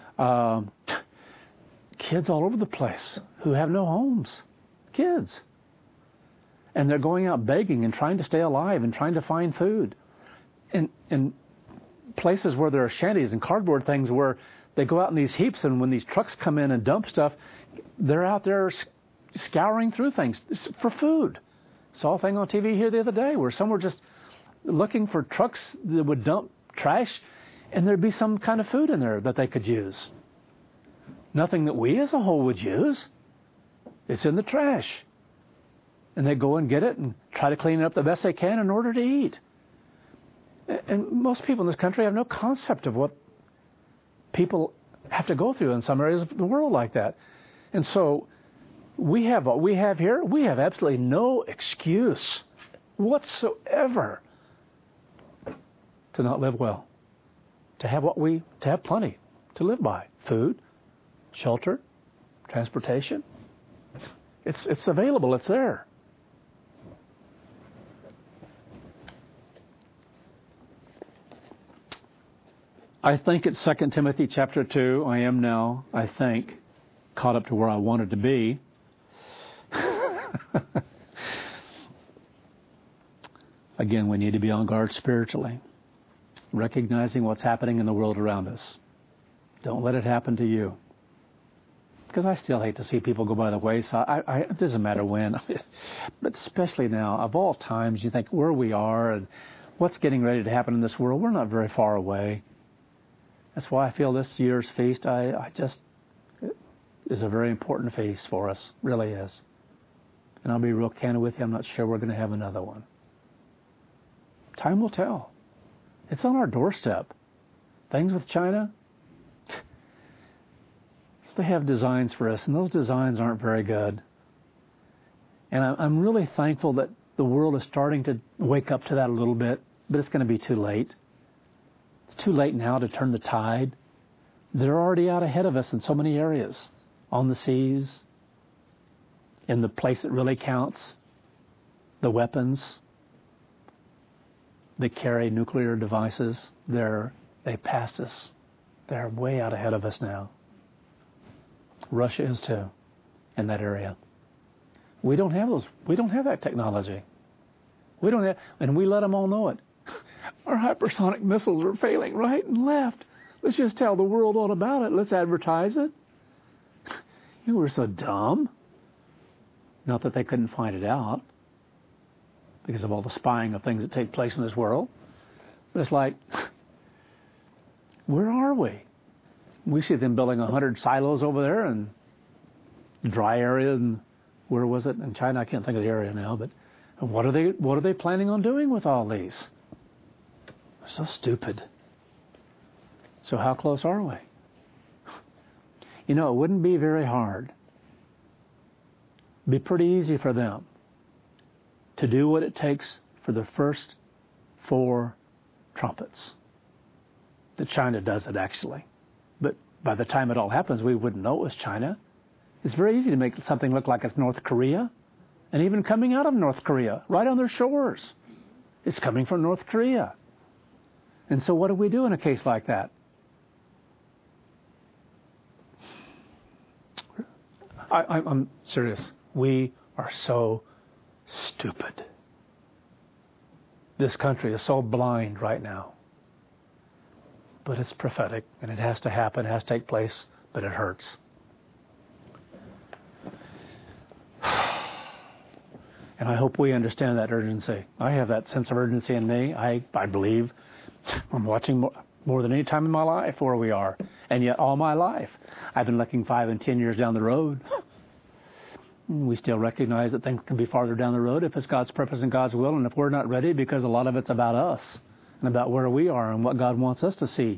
kids all over the place who have no homes, kids. And they're going out begging and trying to stay alive and trying to find food. In places where there are shanties and cardboard things where they go out in these heaps, and when these trucks come in and dump stuff, they're out there scouring through things for food. Saw a thing on TV here the other day where some were just looking for trucks that would dump trash, and there'd be some kind of food in there that they could use. Nothing that we as a whole would use. It's in the trash. And they go and get it and try to clean it up the best they can in order to eat. And most people in this country have no concept of what people have to go through in some areas of the world like that. And so we have what we have here. We have absolutely no excuse whatsoever to not live well, to have plenty, to live by. Food, shelter, transportation. It's available. It's there. I think it's 2 Timothy chapter 2. I am now, I think, caught up to where I wanted to be. Again, we need to be on guard spiritually, recognizing what's happening in the world around us. Don't let it happen to you. Because I still hate to see people go by the wayside. It doesn't matter when, but especially now, of all times, you think where we are and what's getting ready to happen in this world, we're not very far away. That's why I feel this year's feast, it is a very important feast for us, really is. And I'll be real candid with you, I'm not sure we're going to have another one. Time will tell. It's on our doorstep. Things with China, they have designs for us, and those designs aren't very good. And I'm really thankful that the world is starting to wake up to that a little bit, but it's going to be too late. It's too late now to turn the tide. They're already out ahead of us in so many areas, on the seas, in the place that really counts, the weapons. They carry nuclear devices. They passed us. They're way out ahead of us now. Russia is too, in that area. We don't have those. We don't have that technology. We don't have, and we let them all know it. Our hypersonic missiles are failing right and left. Let's just tell the world all about it. Let's advertise it. You were so dumb. Not that they couldn't find it out because of all the spying of things that take place in this world. But it's like, where are we? We see them building 100 silos over there and dry area, and where was it? In China, I can't think of the area now, but what are they planning on doing with all these? They're so stupid. So how close are we? You know, it wouldn't be very hard. It'd be pretty easy for them to do what it takes for the first 4 trumpets. That China does it, actually. But by the time it all happens, we wouldn't know it was China. It's very easy to make something look like it's North Korea. And even coming out of North Korea, right on their shores. It's coming from North Korea. And so what do we do in a case like that? I'm serious. We are so stupid. This country is so blind right now. But it's prophetic, and it has to happen, it has to take place, but it hurts. And I hope we understand that urgency. I have that sense of urgency in me. I believe I'm watching more than any time in my life where we are. And yet all my life, I've been looking 5 and 10 years down the road. We still recognize that things can be farther down the road if it's God's purpose and God's will, and if we're not ready, because a lot of it's about us and about where we are and what God wants us to see.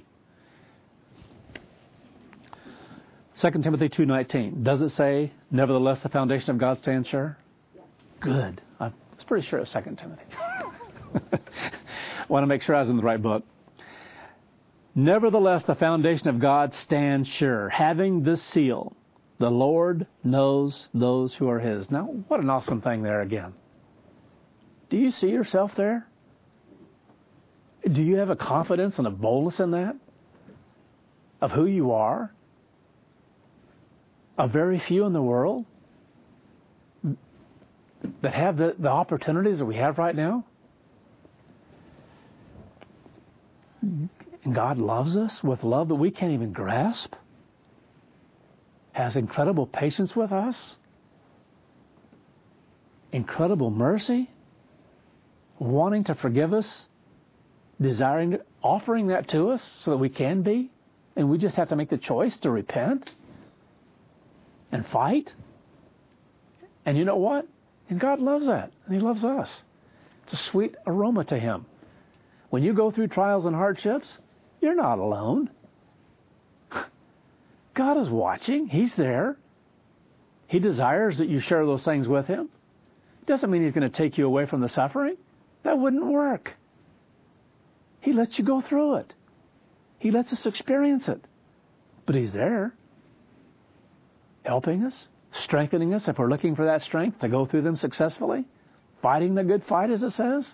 2 Timothy 2:19. Does it say, nevertheless, the foundation of God stands sure? Yes. Good. I was pretty sure it was 2 Timothy. I want to make sure I was in the right book. Nevertheless, the foundation of God stands sure, having this seal. The Lord knows those who are His. Now, what an awesome thing there again. Do you see yourself there? Do you have a confidence and a boldness in that? Of who you are? Of very few in the world that have the opportunities that we have right now? And God loves us with love that we can't even grasp. Has incredible patience with us. Incredible mercy. Wanting to forgive us. Offering that to us so that we can be. And we just have to make the choice to repent. And fight. And you know what? And God loves that. And He loves us. It's a sweet aroma to Him. When you go through trials and hardships, you're not alone. God is watching. He's there. He desires that you share those things with Him. It doesn't mean He's going to take you away from the suffering. That wouldn't work. He lets you go through it. He lets us experience it. But He's there, helping us, strengthening us if we're looking for that strength to go through them successfully, fighting the good fight, as it says.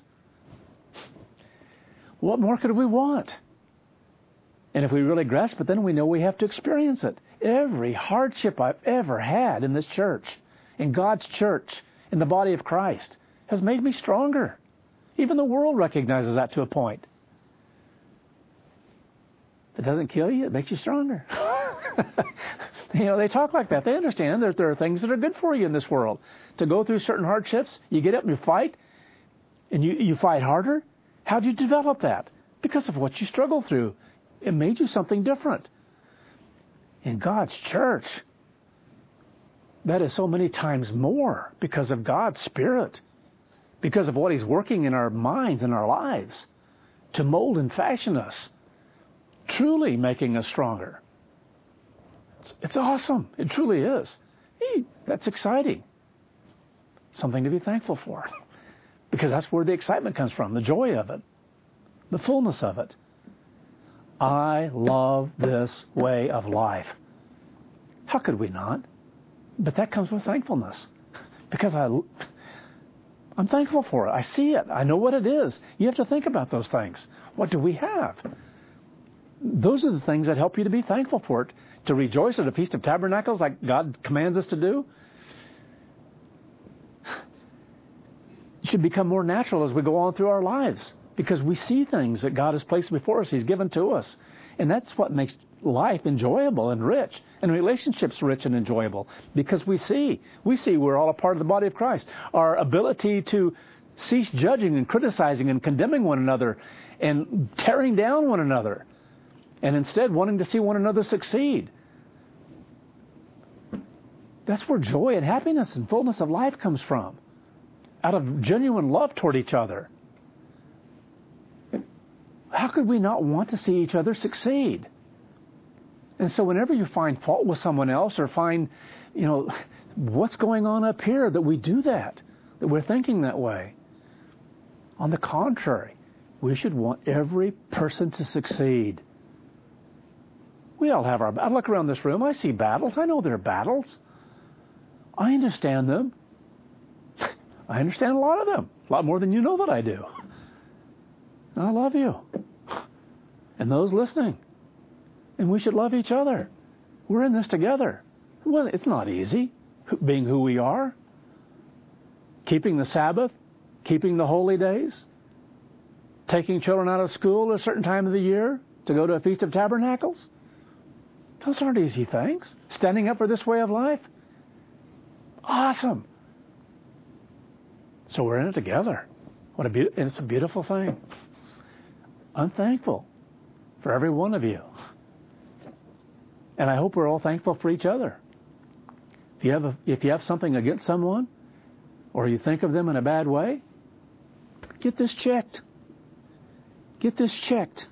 What more could we want? And if we really grasp it, then we know we have to experience it. Every hardship I've ever had in this church, in God's church, in the body of Christ, has made me stronger. Even the world recognizes that to a point. If it doesn't kill you, it makes you stronger. They talk like that. They understand that there are things that are good for you in this world. To go through certain hardships, you get up and you fight, and you fight harder. How do you develop that? Because of what you struggled through. It made you something different. In God's church, that is so many times more because of God's Spirit, because of what He's working in our minds and our lives to mold and fashion us, truly making us stronger. It's awesome. It truly is. Hey, that's exciting. Something to be thankful for. Because that's where the excitement comes from, the joy of it, the fullness of it. I love this way of life. How could we not? But that comes with thankfulness. Because I'm thankful for it. I see it. I know what it is. You have to think about those things. What do we have? Those are the things that help you to be thankful for it. To rejoice at the Feast of Tabernacles like God commands us to do. It should become more natural as we go on through our lives. Because we see things that God has placed before us. He's given to us. And that's what makes life enjoyable and rich. And relationships rich and enjoyable. Because we see we're all a part of the body of Christ. Our ability to cease judging and criticizing and condemning one another and tearing down one another. And instead wanting to see one another succeed. That's where joy and happiness and fullness of life comes from. Out of genuine love toward each other. How could we not want to see each other succeed? And so whenever you find fault with someone else or find, what's going on up here, that we do that we're thinking that way. On the contrary, we should want every person to succeed. We all have I look around this room, I see battles. I know there are battles. I understand them. I understand a lot of them. A lot more than you know that I do. And I love you. And those listening. And we should love each other. We're in this together. Well, it's not easy, being who we are. Keeping the Sabbath. Keeping the holy days. Taking children out of school at a certain time of the year to go to a Feast of Tabernacles. Those aren't easy things. Standing up for this way of life. Awesome. So we're in it together. And it's a beautiful thing. I'm thankful for every one of you. And I hope we're all thankful for each other. If you have something against someone, or you think of them in a bad way, get this checked. Get this checked.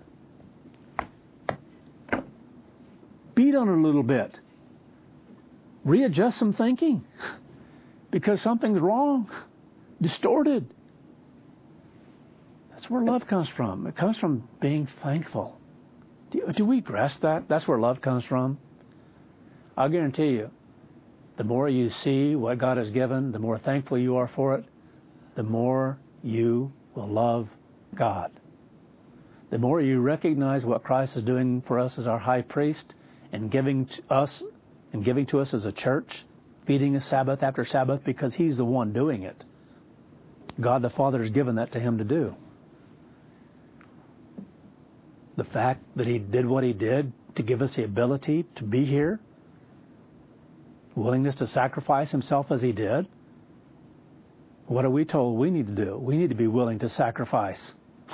Beat on it a little bit. Readjust some thinking. Because something's wrong. Distorted. That's where love comes from. It comes from being thankful. Do we grasp that? That's where love comes from. I'll guarantee you, the more you see what God has given, the more thankful you are for it, the more you will love God. The more you recognize what Christ is doing for us as our high priest and giving to us as a church, feeding us Sabbath after Sabbath because He's the one doing it. God the Father has given that to Him to do. The fact that He did what He did to give us the ability to be here, willingness to sacrifice Himself as He did, what are we told we need to do? We need to be willing to sacrifice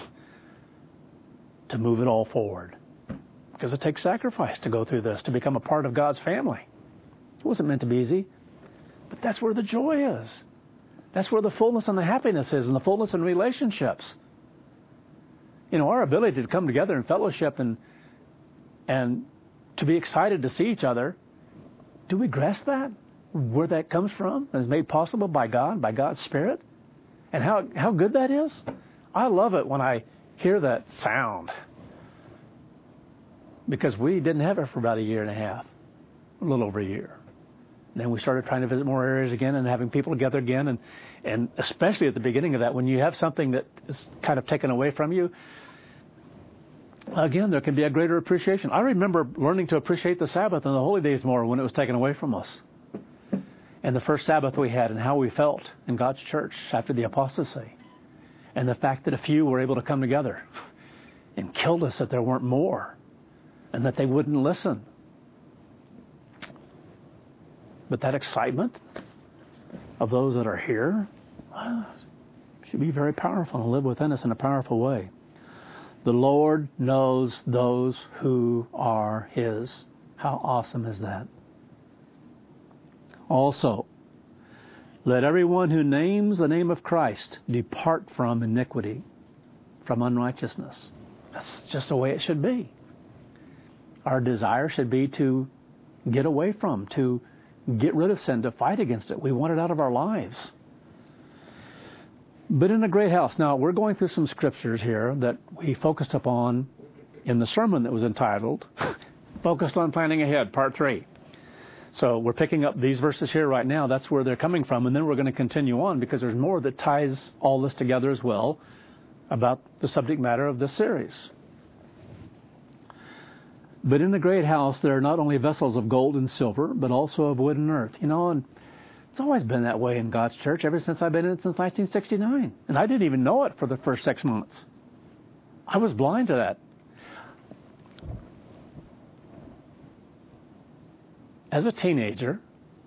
to move it all forward. Because it takes sacrifice to go through this, to become a part of God's family. It wasn't meant to be easy, but that's where the joy is. That's where the fullness and the happiness is, and the fullness in relationships. Our ability to come together in fellowship and to be excited to see each other, do we grasp that? Where that comes from and is made possible by God, by God's Spirit? And how good that is? I love it when I hear that sound. because we didn't have it for about a year and a half, a little over a year. Then we started trying to visit more areas again and having people together again. And especially at the beginning of that, when you have something that is kind of taken away from you, again, there can be a greater appreciation. I remember learning to appreciate the Sabbath and the holy days more when it was taken away from us. And the first Sabbath we had and how we felt in God's church after the apostasy. And the fact that a few were able to come together and killed us that there weren't more and that they wouldn't listen. But that excitement of those that are here should be very powerful and live within us in a powerful way. The Lord knows those who are His. How awesome is that? Also, let everyone who names the name of Christ depart from iniquity, from unrighteousness. That's just the way it should be. Our desire should be to get away from, to get rid of sin, to fight against it. We want it out of our lives. But in a great house. Now, we're going through some scriptures here that we focused upon in the sermon that was entitled, Focused on Planning Ahead, Part 3. So we're picking up these verses here right now. That's where they're coming from. And then we're going to continue on because there's more that ties all this together as well about the subject matter of this series. But in the great house, there are not only vessels of gold and silver, but also of wood and earth. You know, and it's always been that way in God's church ever since I've been in it since 1969. And I didn't even know it for the first 6 months. I was blind to that. As a teenager,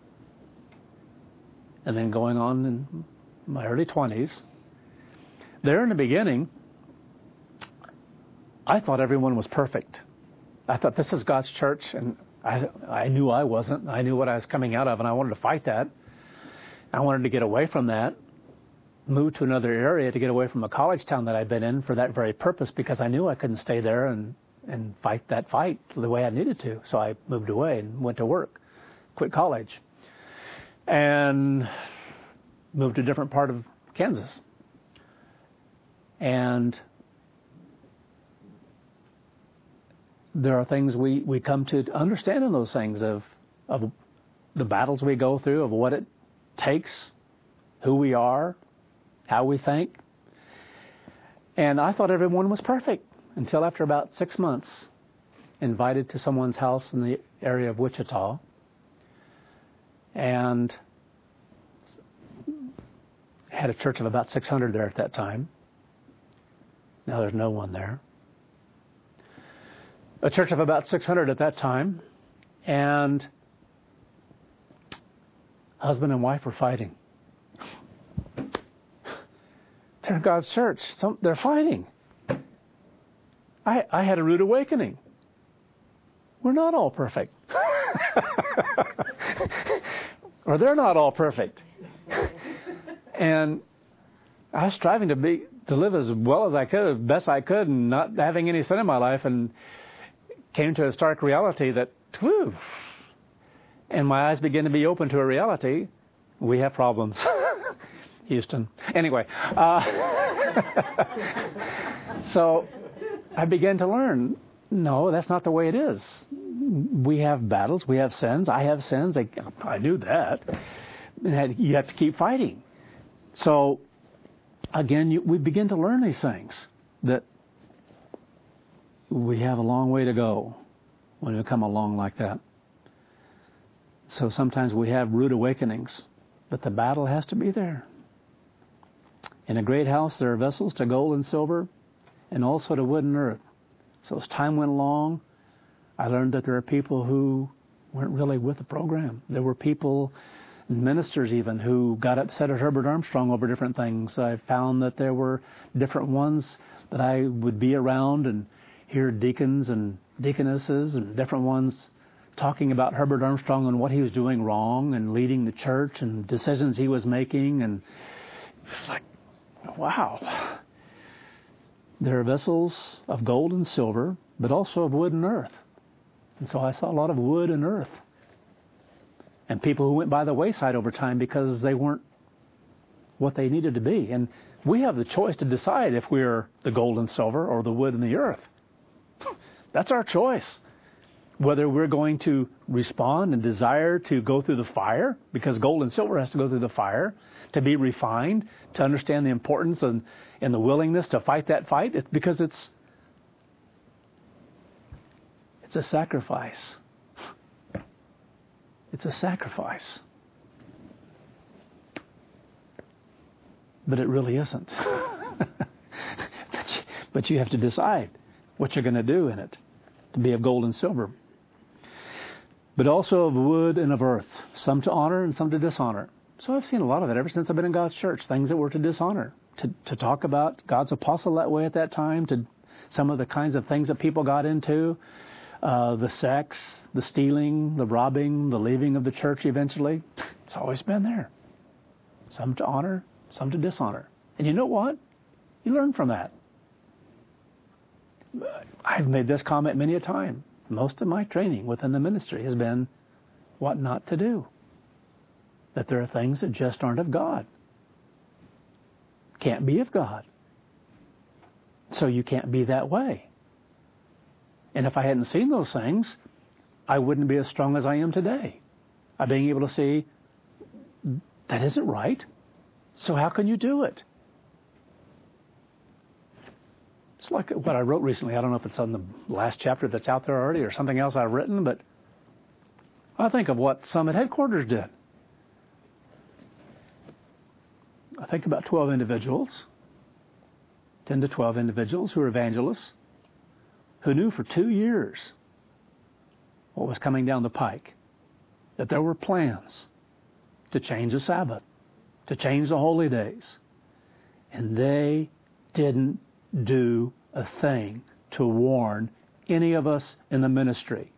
and then going on in my early 20s, there in the beginning, I thought everyone was perfect. I thought this is God's church, and I knew I wasn't. I knew what I was coming out of, and I wanted to fight that. I wanted to get away from that, move to another area to get away from a college town that I'd been in for that very purpose because I knew I couldn't stay there and fight that fight the way I needed to. So I moved away and went to work, quit college, and moved to a different part of Kansas. And there are things we come to understand in those things of the battles we go through, of what it takes, who we are, how we think. And I thought everyone was perfect until after about 6 months, invited to someone's house in the area of Wichita, and had a church of about 600 there at that time. Now there's no one there. A church of about 600 at that time, and husband and wife were fighting. They're in God's church. They're fighting. I had a rude awakening. We're not all perfect. Or they're not all perfect. And I was striving to live as well as I could, as best I could, and not having any sin in my life, and came to a stark reality that, whew, and my eyes began to be open to a reality. We have problems. Houston. Anyway, so I began to learn, no, that's not the way it is. We have battles. We have sins. I have sins. I knew that. And you have to keep fighting. So, again, we begin to learn these things, that we have a long way to go when we come along like that. So sometimes we have rude awakenings, but the battle has to be there. In a great house, there are vessels to gold and silver, and also to wood and earth. So as time went along, I learned that there are people who weren't really with the program. There were people, ministers even, who got upset at Herbert Armstrong over different things. I found that there were different ones that I would be around and hear deacons and deaconesses and different ones talking about Herbert Armstrong and what he was doing wrong and leading the church and decisions he was making. And it's like, wow. There are vessels of gold and silver, but also of wood and earth. And so I saw a lot of wood and earth. And people who went by the wayside over time because they weren't what they needed to be. And we have the choice to decide if we're the gold and silver or the wood and the earth. That's our choice. Whether we're going to respond and desire to go through the fire, because gold and silver has to go through the fire, to be refined, to understand the importance and the willingness to fight that fight, it's because it's a sacrifice. It's a sacrifice. But it really isn't. But you have to decide what you're going to do in it, to be of gold and silver. But also of wood and of earth, some to honor and some to dishonor. So I've seen a lot of that ever since I've been in God's church, things that were to dishonor, to talk about God's apostle that way at that time, to some of the kinds of things that people got into, the sex, the stealing, the robbing, the leaving of the church eventually. It's always been there. Some to honor, some to dishonor. And you know what? You learn from that. I've made this comment many a time. Most of my training within the ministry has been what not to do. That there are things that just aren't of God. Can't be of God. So you can't be that way. And if I hadn't seen those things, I wouldn't be as strong as I am today. Of being able to see, that isn't right. So how can you do it? It's like what I wrote recently. I don't know if it's on the last chapter that's out there already or something else I've written, but I think of what Summit Headquarters did. I think about 12 individuals, 10 to 12 individuals who are evangelists, who knew for 2 years what was coming down the pike, that there were plans to change the Sabbath, to change the holy days. And they didn't do a thing to warn any of us in the ministry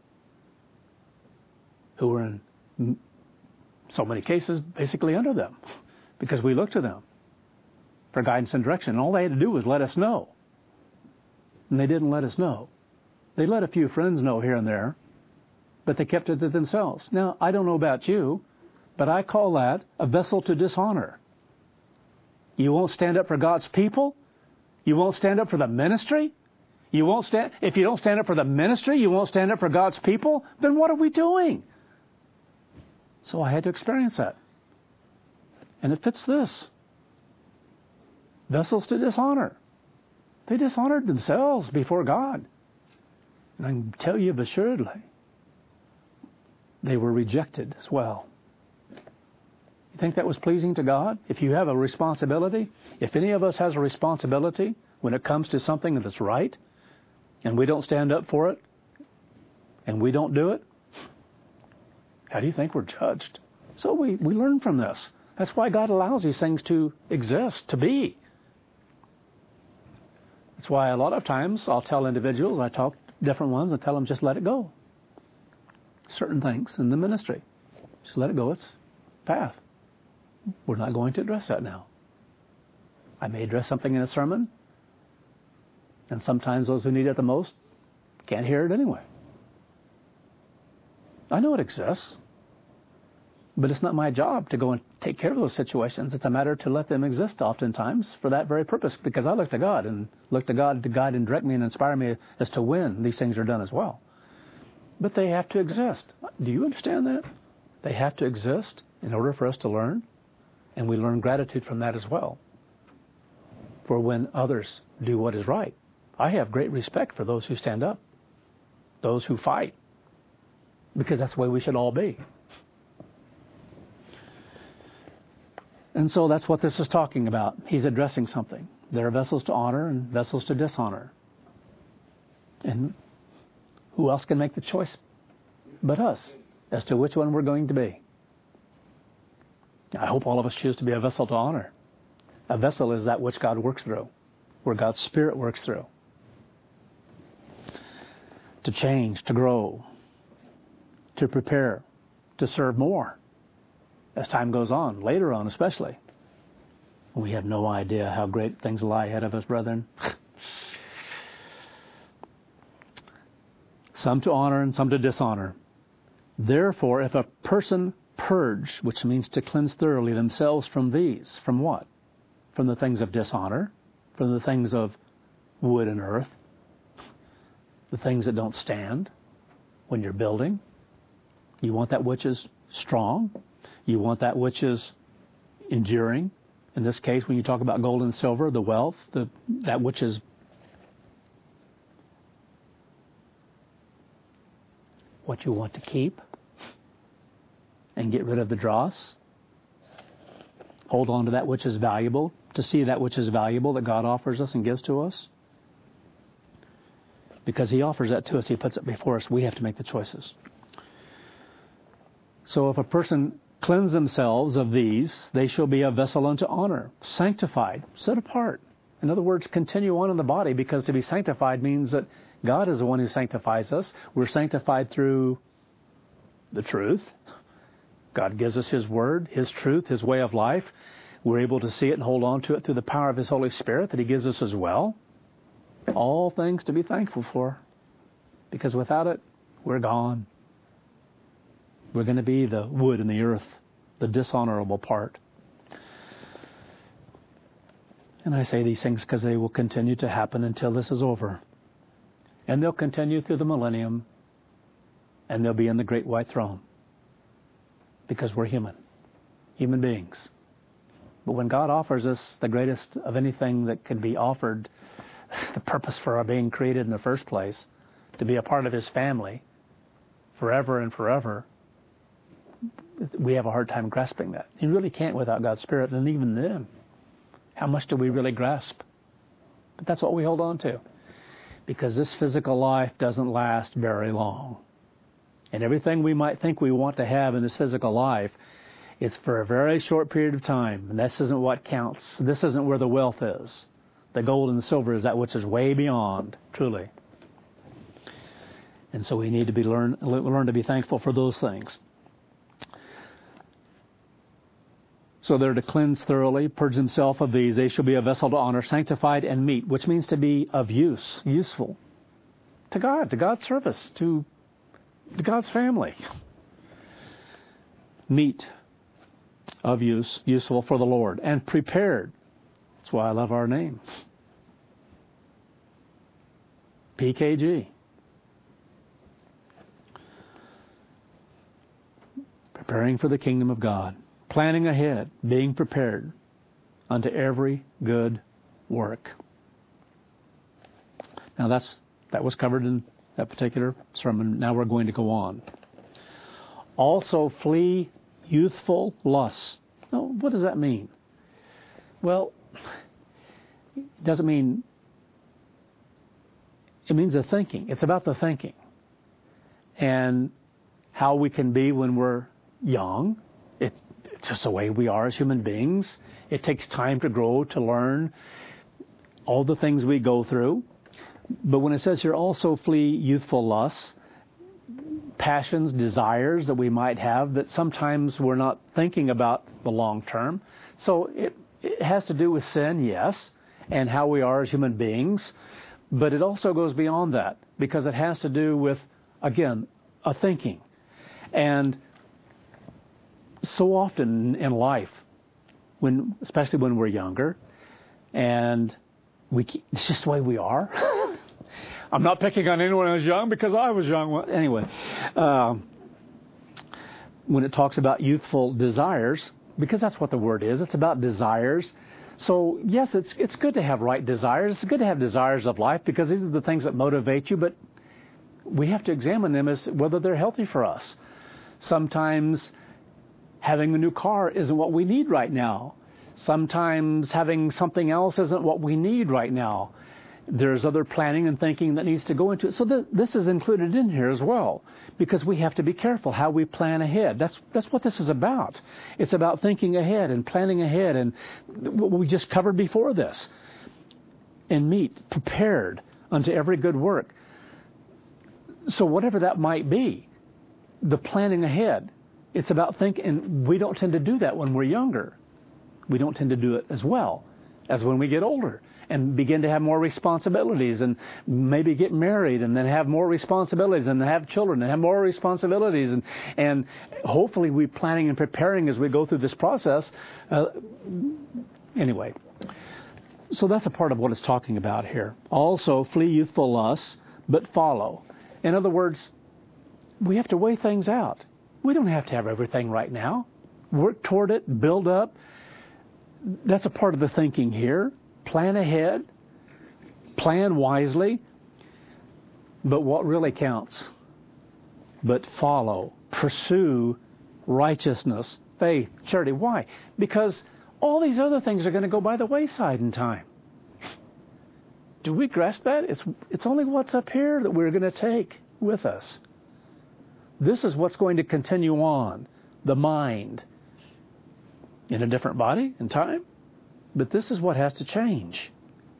who were in so many cases basically under them, because we looked to them for guidance and direction. And all they had to do was let us know. And they didn't let us know. They let a few friends know here and there, but they kept it to themselves. Now, I don't know about you, but I call that a vessel to dishonor. You won't stand up for God's people? You won't stand up for the ministry? If you don't stand up for the ministry, you won't stand up for God's people? Then what are we doing? So I had to experience that. And it fits this. Vessels to dishonor. They dishonored themselves before God. And I can tell you assuredly, they were rejected as well. You think that was pleasing to God? If you have a responsibility, if any of us has a responsibility when it comes to something that's right, and we don't stand up for it, and we don't do it, how do you think we're judged? So we learn from this. That's why God allows these things to exist, to be. That's why a lot of times I'll tell individuals, I talk to different ones, and tell them just let it go. Certain things in the ministry. Just let it go. It's path. We're not going to address that now. I may address something in a sermon, and sometimes those who need it the most can't hear it anyway. I know it exists, but it's not my job to go and take care of those situations. It's a matter to let them exist oftentimes for that very purpose, because I look to God and look to God to guide and direct me and inspire me as to when these things are done as well. But they have to exist. Do you understand that? They have to exist in order for us to learn, and we learn gratitude from that as well. For when others do what is right. I have great respect for those who stand up, those who fight, because that's the way we should all be. And so that's what this is talking about. He's addressing something. There are vessels to honor and vessels to dishonor. And who else can make the choice but us as to which one we're going to be? I hope all of us choose to be a vessel to honor. A vessel is that which God works through, where God's Spirit works through. To change, to grow, to prepare, to serve more as time goes on, later on especially. We have no idea how great things lie ahead of us, brethren. Some to honor and some to dishonor. Therefore, if a person purge, which means to cleanse thoroughly themselves from these, from what? From the things of dishonor, from the things of wood and earth, the things that don't stand, when you're building. You want that which is strong. You want that which is enduring. In this case, when you talk about gold and silver, the wealth, that which is what you want to keep and get rid of the dross. Hold on to that which is valuable, to see that which is valuable that God offers us and gives to us. Because He offers that to us, He puts it before us. We have to make the choices. So if a person cleanse themselves of these, they shall be a vessel unto honor, sanctified, set apart. In other words, continue on in the body, because to be sanctified means that God is the one who sanctifies us. We're sanctified through the truth. God gives us His Word, His truth, His way of life. We're able to see it and hold on to it through the power of His Holy Spirit that He gives us as well. All things to be thankful for, because without it, we're gone. We're going to be the wood in the earth, the dishonorable part. And I say these things because they will continue to happen until this is over. And they'll continue through the millennium, and they'll be in the great white throne. Because we're human beings. But when God offers us the greatest of anything that can be offered, the purpose for our being created in the first place, to be a part of His family forever and forever, we have a hard time grasping that. You really can't without God's Spirit, and even then, how much do we really grasp? But that's what we hold on to. Because this physical life doesn't last very long. And everything we might think we want to have in this physical life, it's for a very short period of time. And this isn't what counts. This isn't where the wealth is. The gold and the silver is that which is way beyond, truly. And so we need to learn to be thankful for those things. So they're to cleanse thoroughly, purge himself of these. They shall be a vessel to honor, sanctified and meet, which means to be of use, useful to God, to God's service, to God's family. Meet, of use, useful for the Lord, and prepared. That's why I love our name. PKG. Preparing for the kingdom of God. Planning ahead, being prepared unto every good work. Now that was covered in that particular sermon. Now we're going to go on. Also flee youthful lusts. Now, what does that mean? Well, it doesn't mean... It means the thinking. It's about the thinking. And how we can be when we're young. It's just the way we are as human beings. It takes time to grow, to learn all the things we go through. But when it says here, also flee youthful lusts, passions, desires that we might have that sometimes we're not thinking about the long term. So it has to do with sin, yes, and how we are as human beings. But it also goes beyond that, because it has to do with, again, a thinking. And so often in life, especially when we're younger, and it's just the way we are. I'm not picking on anyone who's young, because I was young. Anyway, when it talks about youthful desires, because that's what the word is, it's about desires. So yes, it's good to have right desires. It's good to have desires of life, because these are the things that motivate you, but we have to examine them as whether they're healthy for us. Sometimes having a new car isn't what we need right now. Sometimes having something else isn't what we need right now. There's other planning and thinking that needs to go into it. So this is included in here as well, because we have to be careful how we plan ahead. That's what this is about. It's about thinking ahead and planning ahead, and what we just covered before this. And meet, prepared unto every good work. So whatever that might be, the planning ahead, it's about thinking, and we don't tend to do that when we're younger. We don't tend to do it as well as when we get older and begin to have more responsibilities, and maybe get married and then have more responsibilities, and have children and have more responsibilities, and hopefully we're planning and preparing as we go through this process. Anyway, so that's a part of what it's talking about here. Also, flee youthful lusts, but follow. In other words, we have to weigh things out. We don't have to have everything right now. Work toward it, build up. That's a part of the thinking here. Plan ahead, plan wisely. But what really counts? But follow, pursue righteousness, faith, charity. Why? Because all these other things are going to go by the wayside in time. Do we grasp that? It's only what's up here that we're going to take with us. This is what's going to continue on. The mind. In a different body and time. But this is what has to change.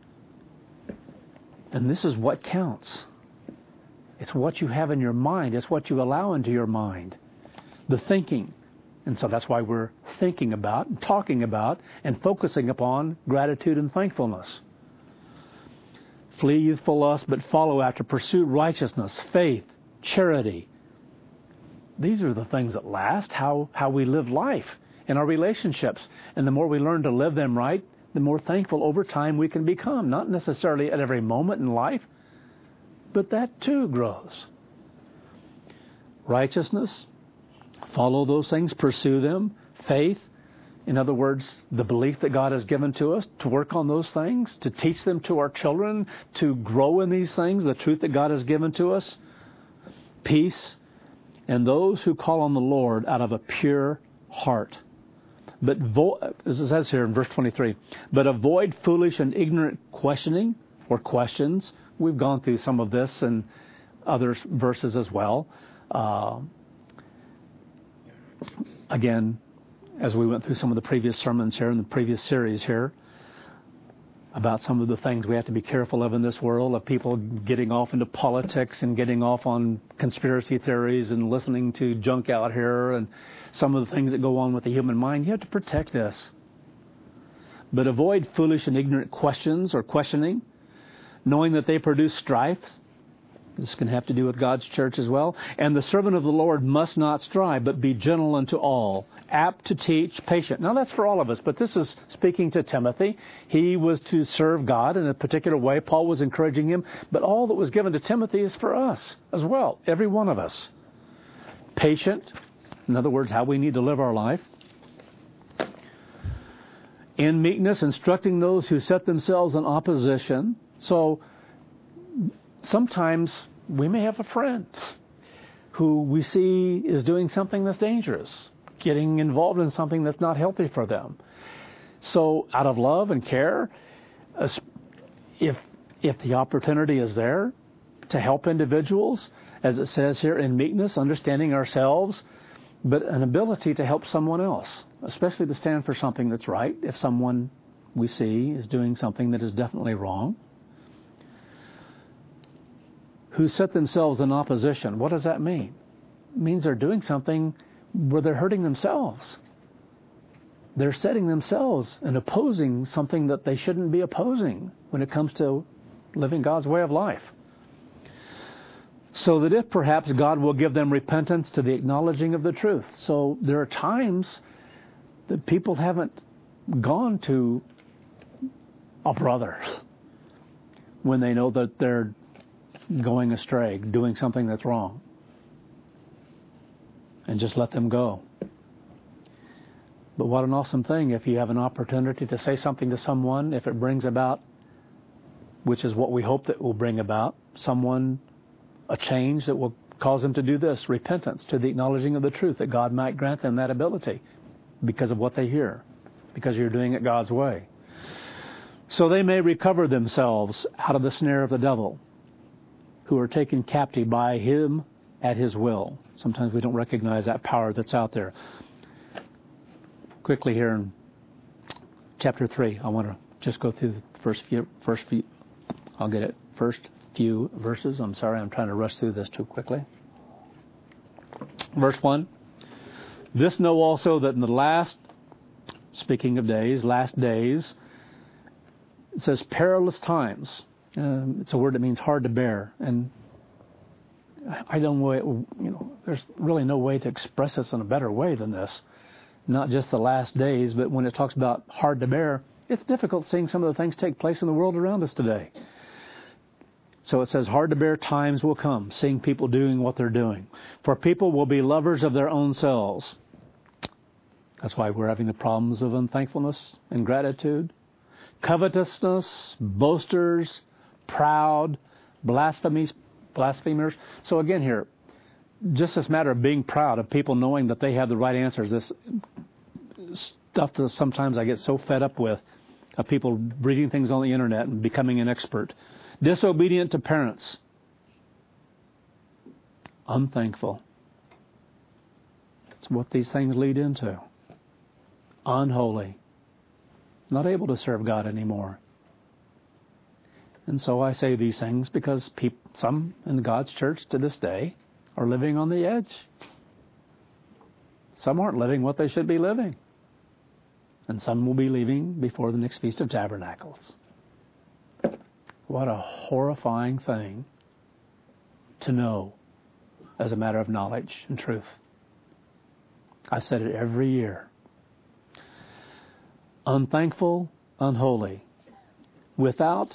And this is what counts. It's what you have in your mind. It's what you allow into your mind. The thinking. And so that's why we're thinking about, and talking about, and focusing upon gratitude and thankfulness. Flee youthful lust, but follow after. Pursue righteousness, faith, charity. These are the things that last, how we live life in our relationships. And the more we learn to live them right, the more thankful over time we can become. Not necessarily at every moment in life, but that too grows. Righteousness, follow those things, pursue them. Faith, in other words, the belief that God has given to us, to work on those things, to teach them to our children, to grow in these things, the truth that God has given to us. Peace, and those who call on the Lord out of a pure heart. But as it says here in verse 23, but avoid foolish and ignorant questioning or questions. We've gone through some of this in other verses as well. Again, as we went through some of the previous sermons here in the previous series here, about some of the things we have to be careful of in this world, of people getting off into politics and getting off on conspiracy theories and listening to junk out here and some of the things that go on with the human mind. You have to protect this. But avoid foolish and ignorant questions or questioning, knowing that they produce strife. This can have to do with God's church as well. And the servant of the Lord must not strive, but be gentle unto all, apt to teach, patient. Now that's for all of us, but this is speaking to Timothy. He was to serve God in a particular way. Paul was encouraging him, but all that was given to Timothy is for us as well, every one of us. Patient, in other words, how we need to live our life. In meekness, instructing those who set themselves in opposition. So sometimes we may have a friend who we see is doing something that's dangerous, getting involved in something that's not healthy for them. So out of love and care, if the opportunity is there to help individuals, as it says here, in meekness, understanding ourselves, but an ability to help someone else, especially to stand for something that's right if someone we see is doing something that is definitely wrong. Who set themselves in opposition. What does that mean? It means they're doing something where they're hurting themselves. They're setting themselves and opposing something that they shouldn't be opposing when it comes to living God's way of life. So that if perhaps God will give them repentance to the acknowledging of the truth. So there are times that people haven't gone to a brother when they know that they're going astray, doing something that's wrong. And just let them go. But what an awesome thing if you have an opportunity to say something to someone, if it brings about, which is what we hope that will bring about, someone, a change that will cause them to do this, repentance to the acknowledging of the truth, that God might grant them that ability because of what they hear, because you're doing it God's way. So they may recover themselves out of the snare of the devil, who are taken captive by him at his will. Sometimes we don't recognize that power that's out there. Quickly here in chapter 3, I want to just go through the first few verses. I'm sorry, I'm trying to rush through this too quickly. Verse 1. This know also that in the last days, it says perilous times. It's a word that means hard to bear, and I don't know. There's really no way to express this in a better way than this. Not just the last days, but when it talks about hard to bear, it's difficult seeing some of the things take place in the world around us today. So it says, hard to bear times will come, seeing people doing what they're doing. For people will be lovers of their own selves. That's why we're having the problems of unthankfulness, ingratitude, covetousness, boasters, proud, blasphemers. So again here, just this matter of being proud, of people knowing that they have the right answers, this stuff that sometimes I get so fed up with, of people reading things on the internet and becoming an expert. Disobedient to parents. Unthankful. That's what these things lead into. Unholy. Not able to serve God anymore. And so I say these things because some in God's church to this day are living on the edge. Some aren't living what they should be living. And some will be leaving before the next Feast of Tabernacles. What a horrifying thing to know as a matter of knowledge and truth. I said it every year. Unthankful, unholy, without,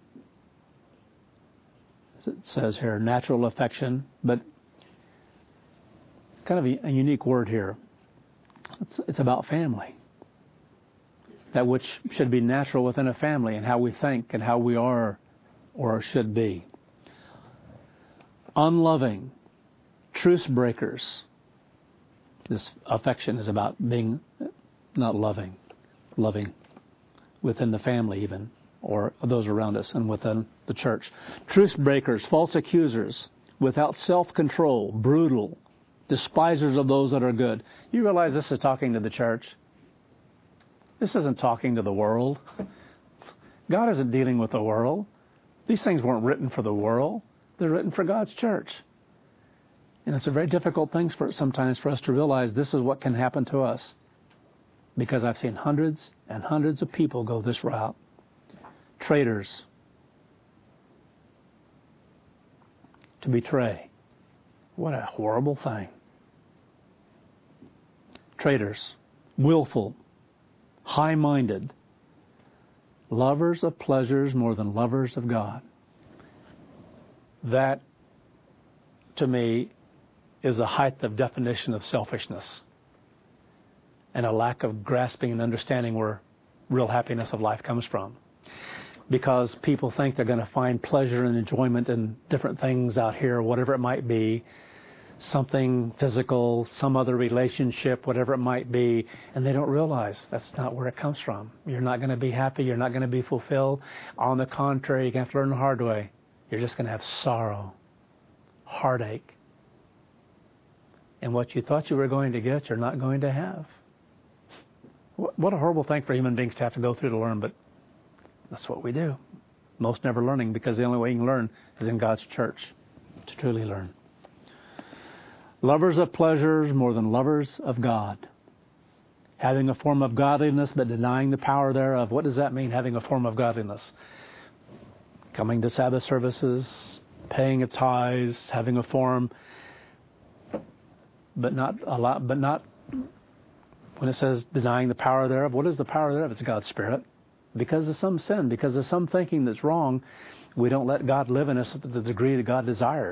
as it says here, natural affection, but it's kind of a unique word here. It's about family. That which should be natural within a family and how we think and how we are or should be. Unloving, truce breakers. This affection is about being not loving within the family even, or those around us and within the church. Truce breakers, false accusers, without self-control, brutal, despisers of those that are good. You realize this is talking to the church? This isn't talking to the world. God isn't dealing with the world. These things weren't written for the world. They're written for God's church. And it's a very difficult thing sometimes for us to realize this is what can happen to us. Because I've seen hundreds and hundreds of people go this route. Traitors. To betray. What a horrible thing. Traitors. Willful. High-minded, lovers of pleasures more than lovers of God. That, to me, is a height of definition of selfishness and a lack of grasping and understanding where real happiness of life comes from. Because people think they're going to find pleasure and enjoyment in different things out here, whatever it might be, something physical, some other relationship, whatever it might be, and they don't realize that's not where it comes from. You're not going to be happy. You're not going to be fulfilled. On the contrary, you're going to have to learn the hard way. You're just going to have sorrow, heartache. And what you thought you were going to get, you're not going to have. What a horrible thing for human beings to have to go through to learn, but that's what we do. Most never learning, because the only way you can learn is in God's church to truly learn. Lovers of pleasures more than lovers of God. Having a form of godliness but denying the power thereof. What does that mean, having a form of godliness? Coming to Sabbath services, paying a tithes, having a form, but not a lot. But not when it says denying the power thereof. What is the power thereof? It's God's Spirit. Because of some sin, because of some thinking that's wrong, we don't let God live in us to the degree that God desires.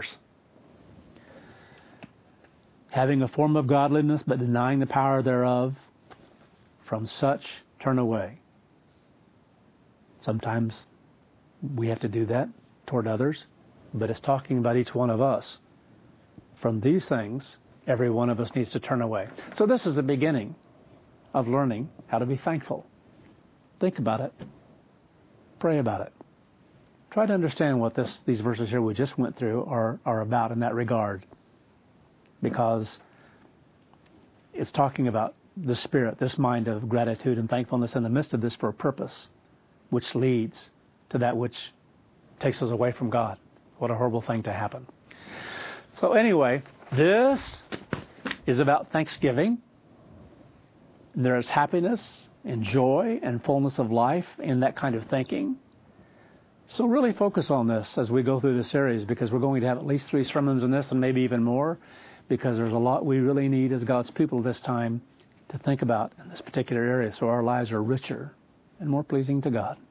Having a form of godliness, but denying the power thereof, from such turn away. Sometimes we have to do that toward others, but it's talking about each one of us. From these things, every one of us needs to turn away. So this is the beginning of learning how to be thankful. Think about it. Pray about it. Try to understand what these verses here we just went through are about in that regard. Because it's talking about the spirit, this mind of gratitude and thankfulness in the midst of this for a purpose, which leads to that which takes us away from God. What a horrible thing to happen. So anyway, this is about Thanksgiving. There is happiness and joy and fullness of life in that kind of thinking. So really focus on this as we go through this series, because we're going to have at least 3 sermons on this and maybe even more, because there's a lot we really need as God's people this time to think about in this particular area so our lives are richer and more pleasing to God.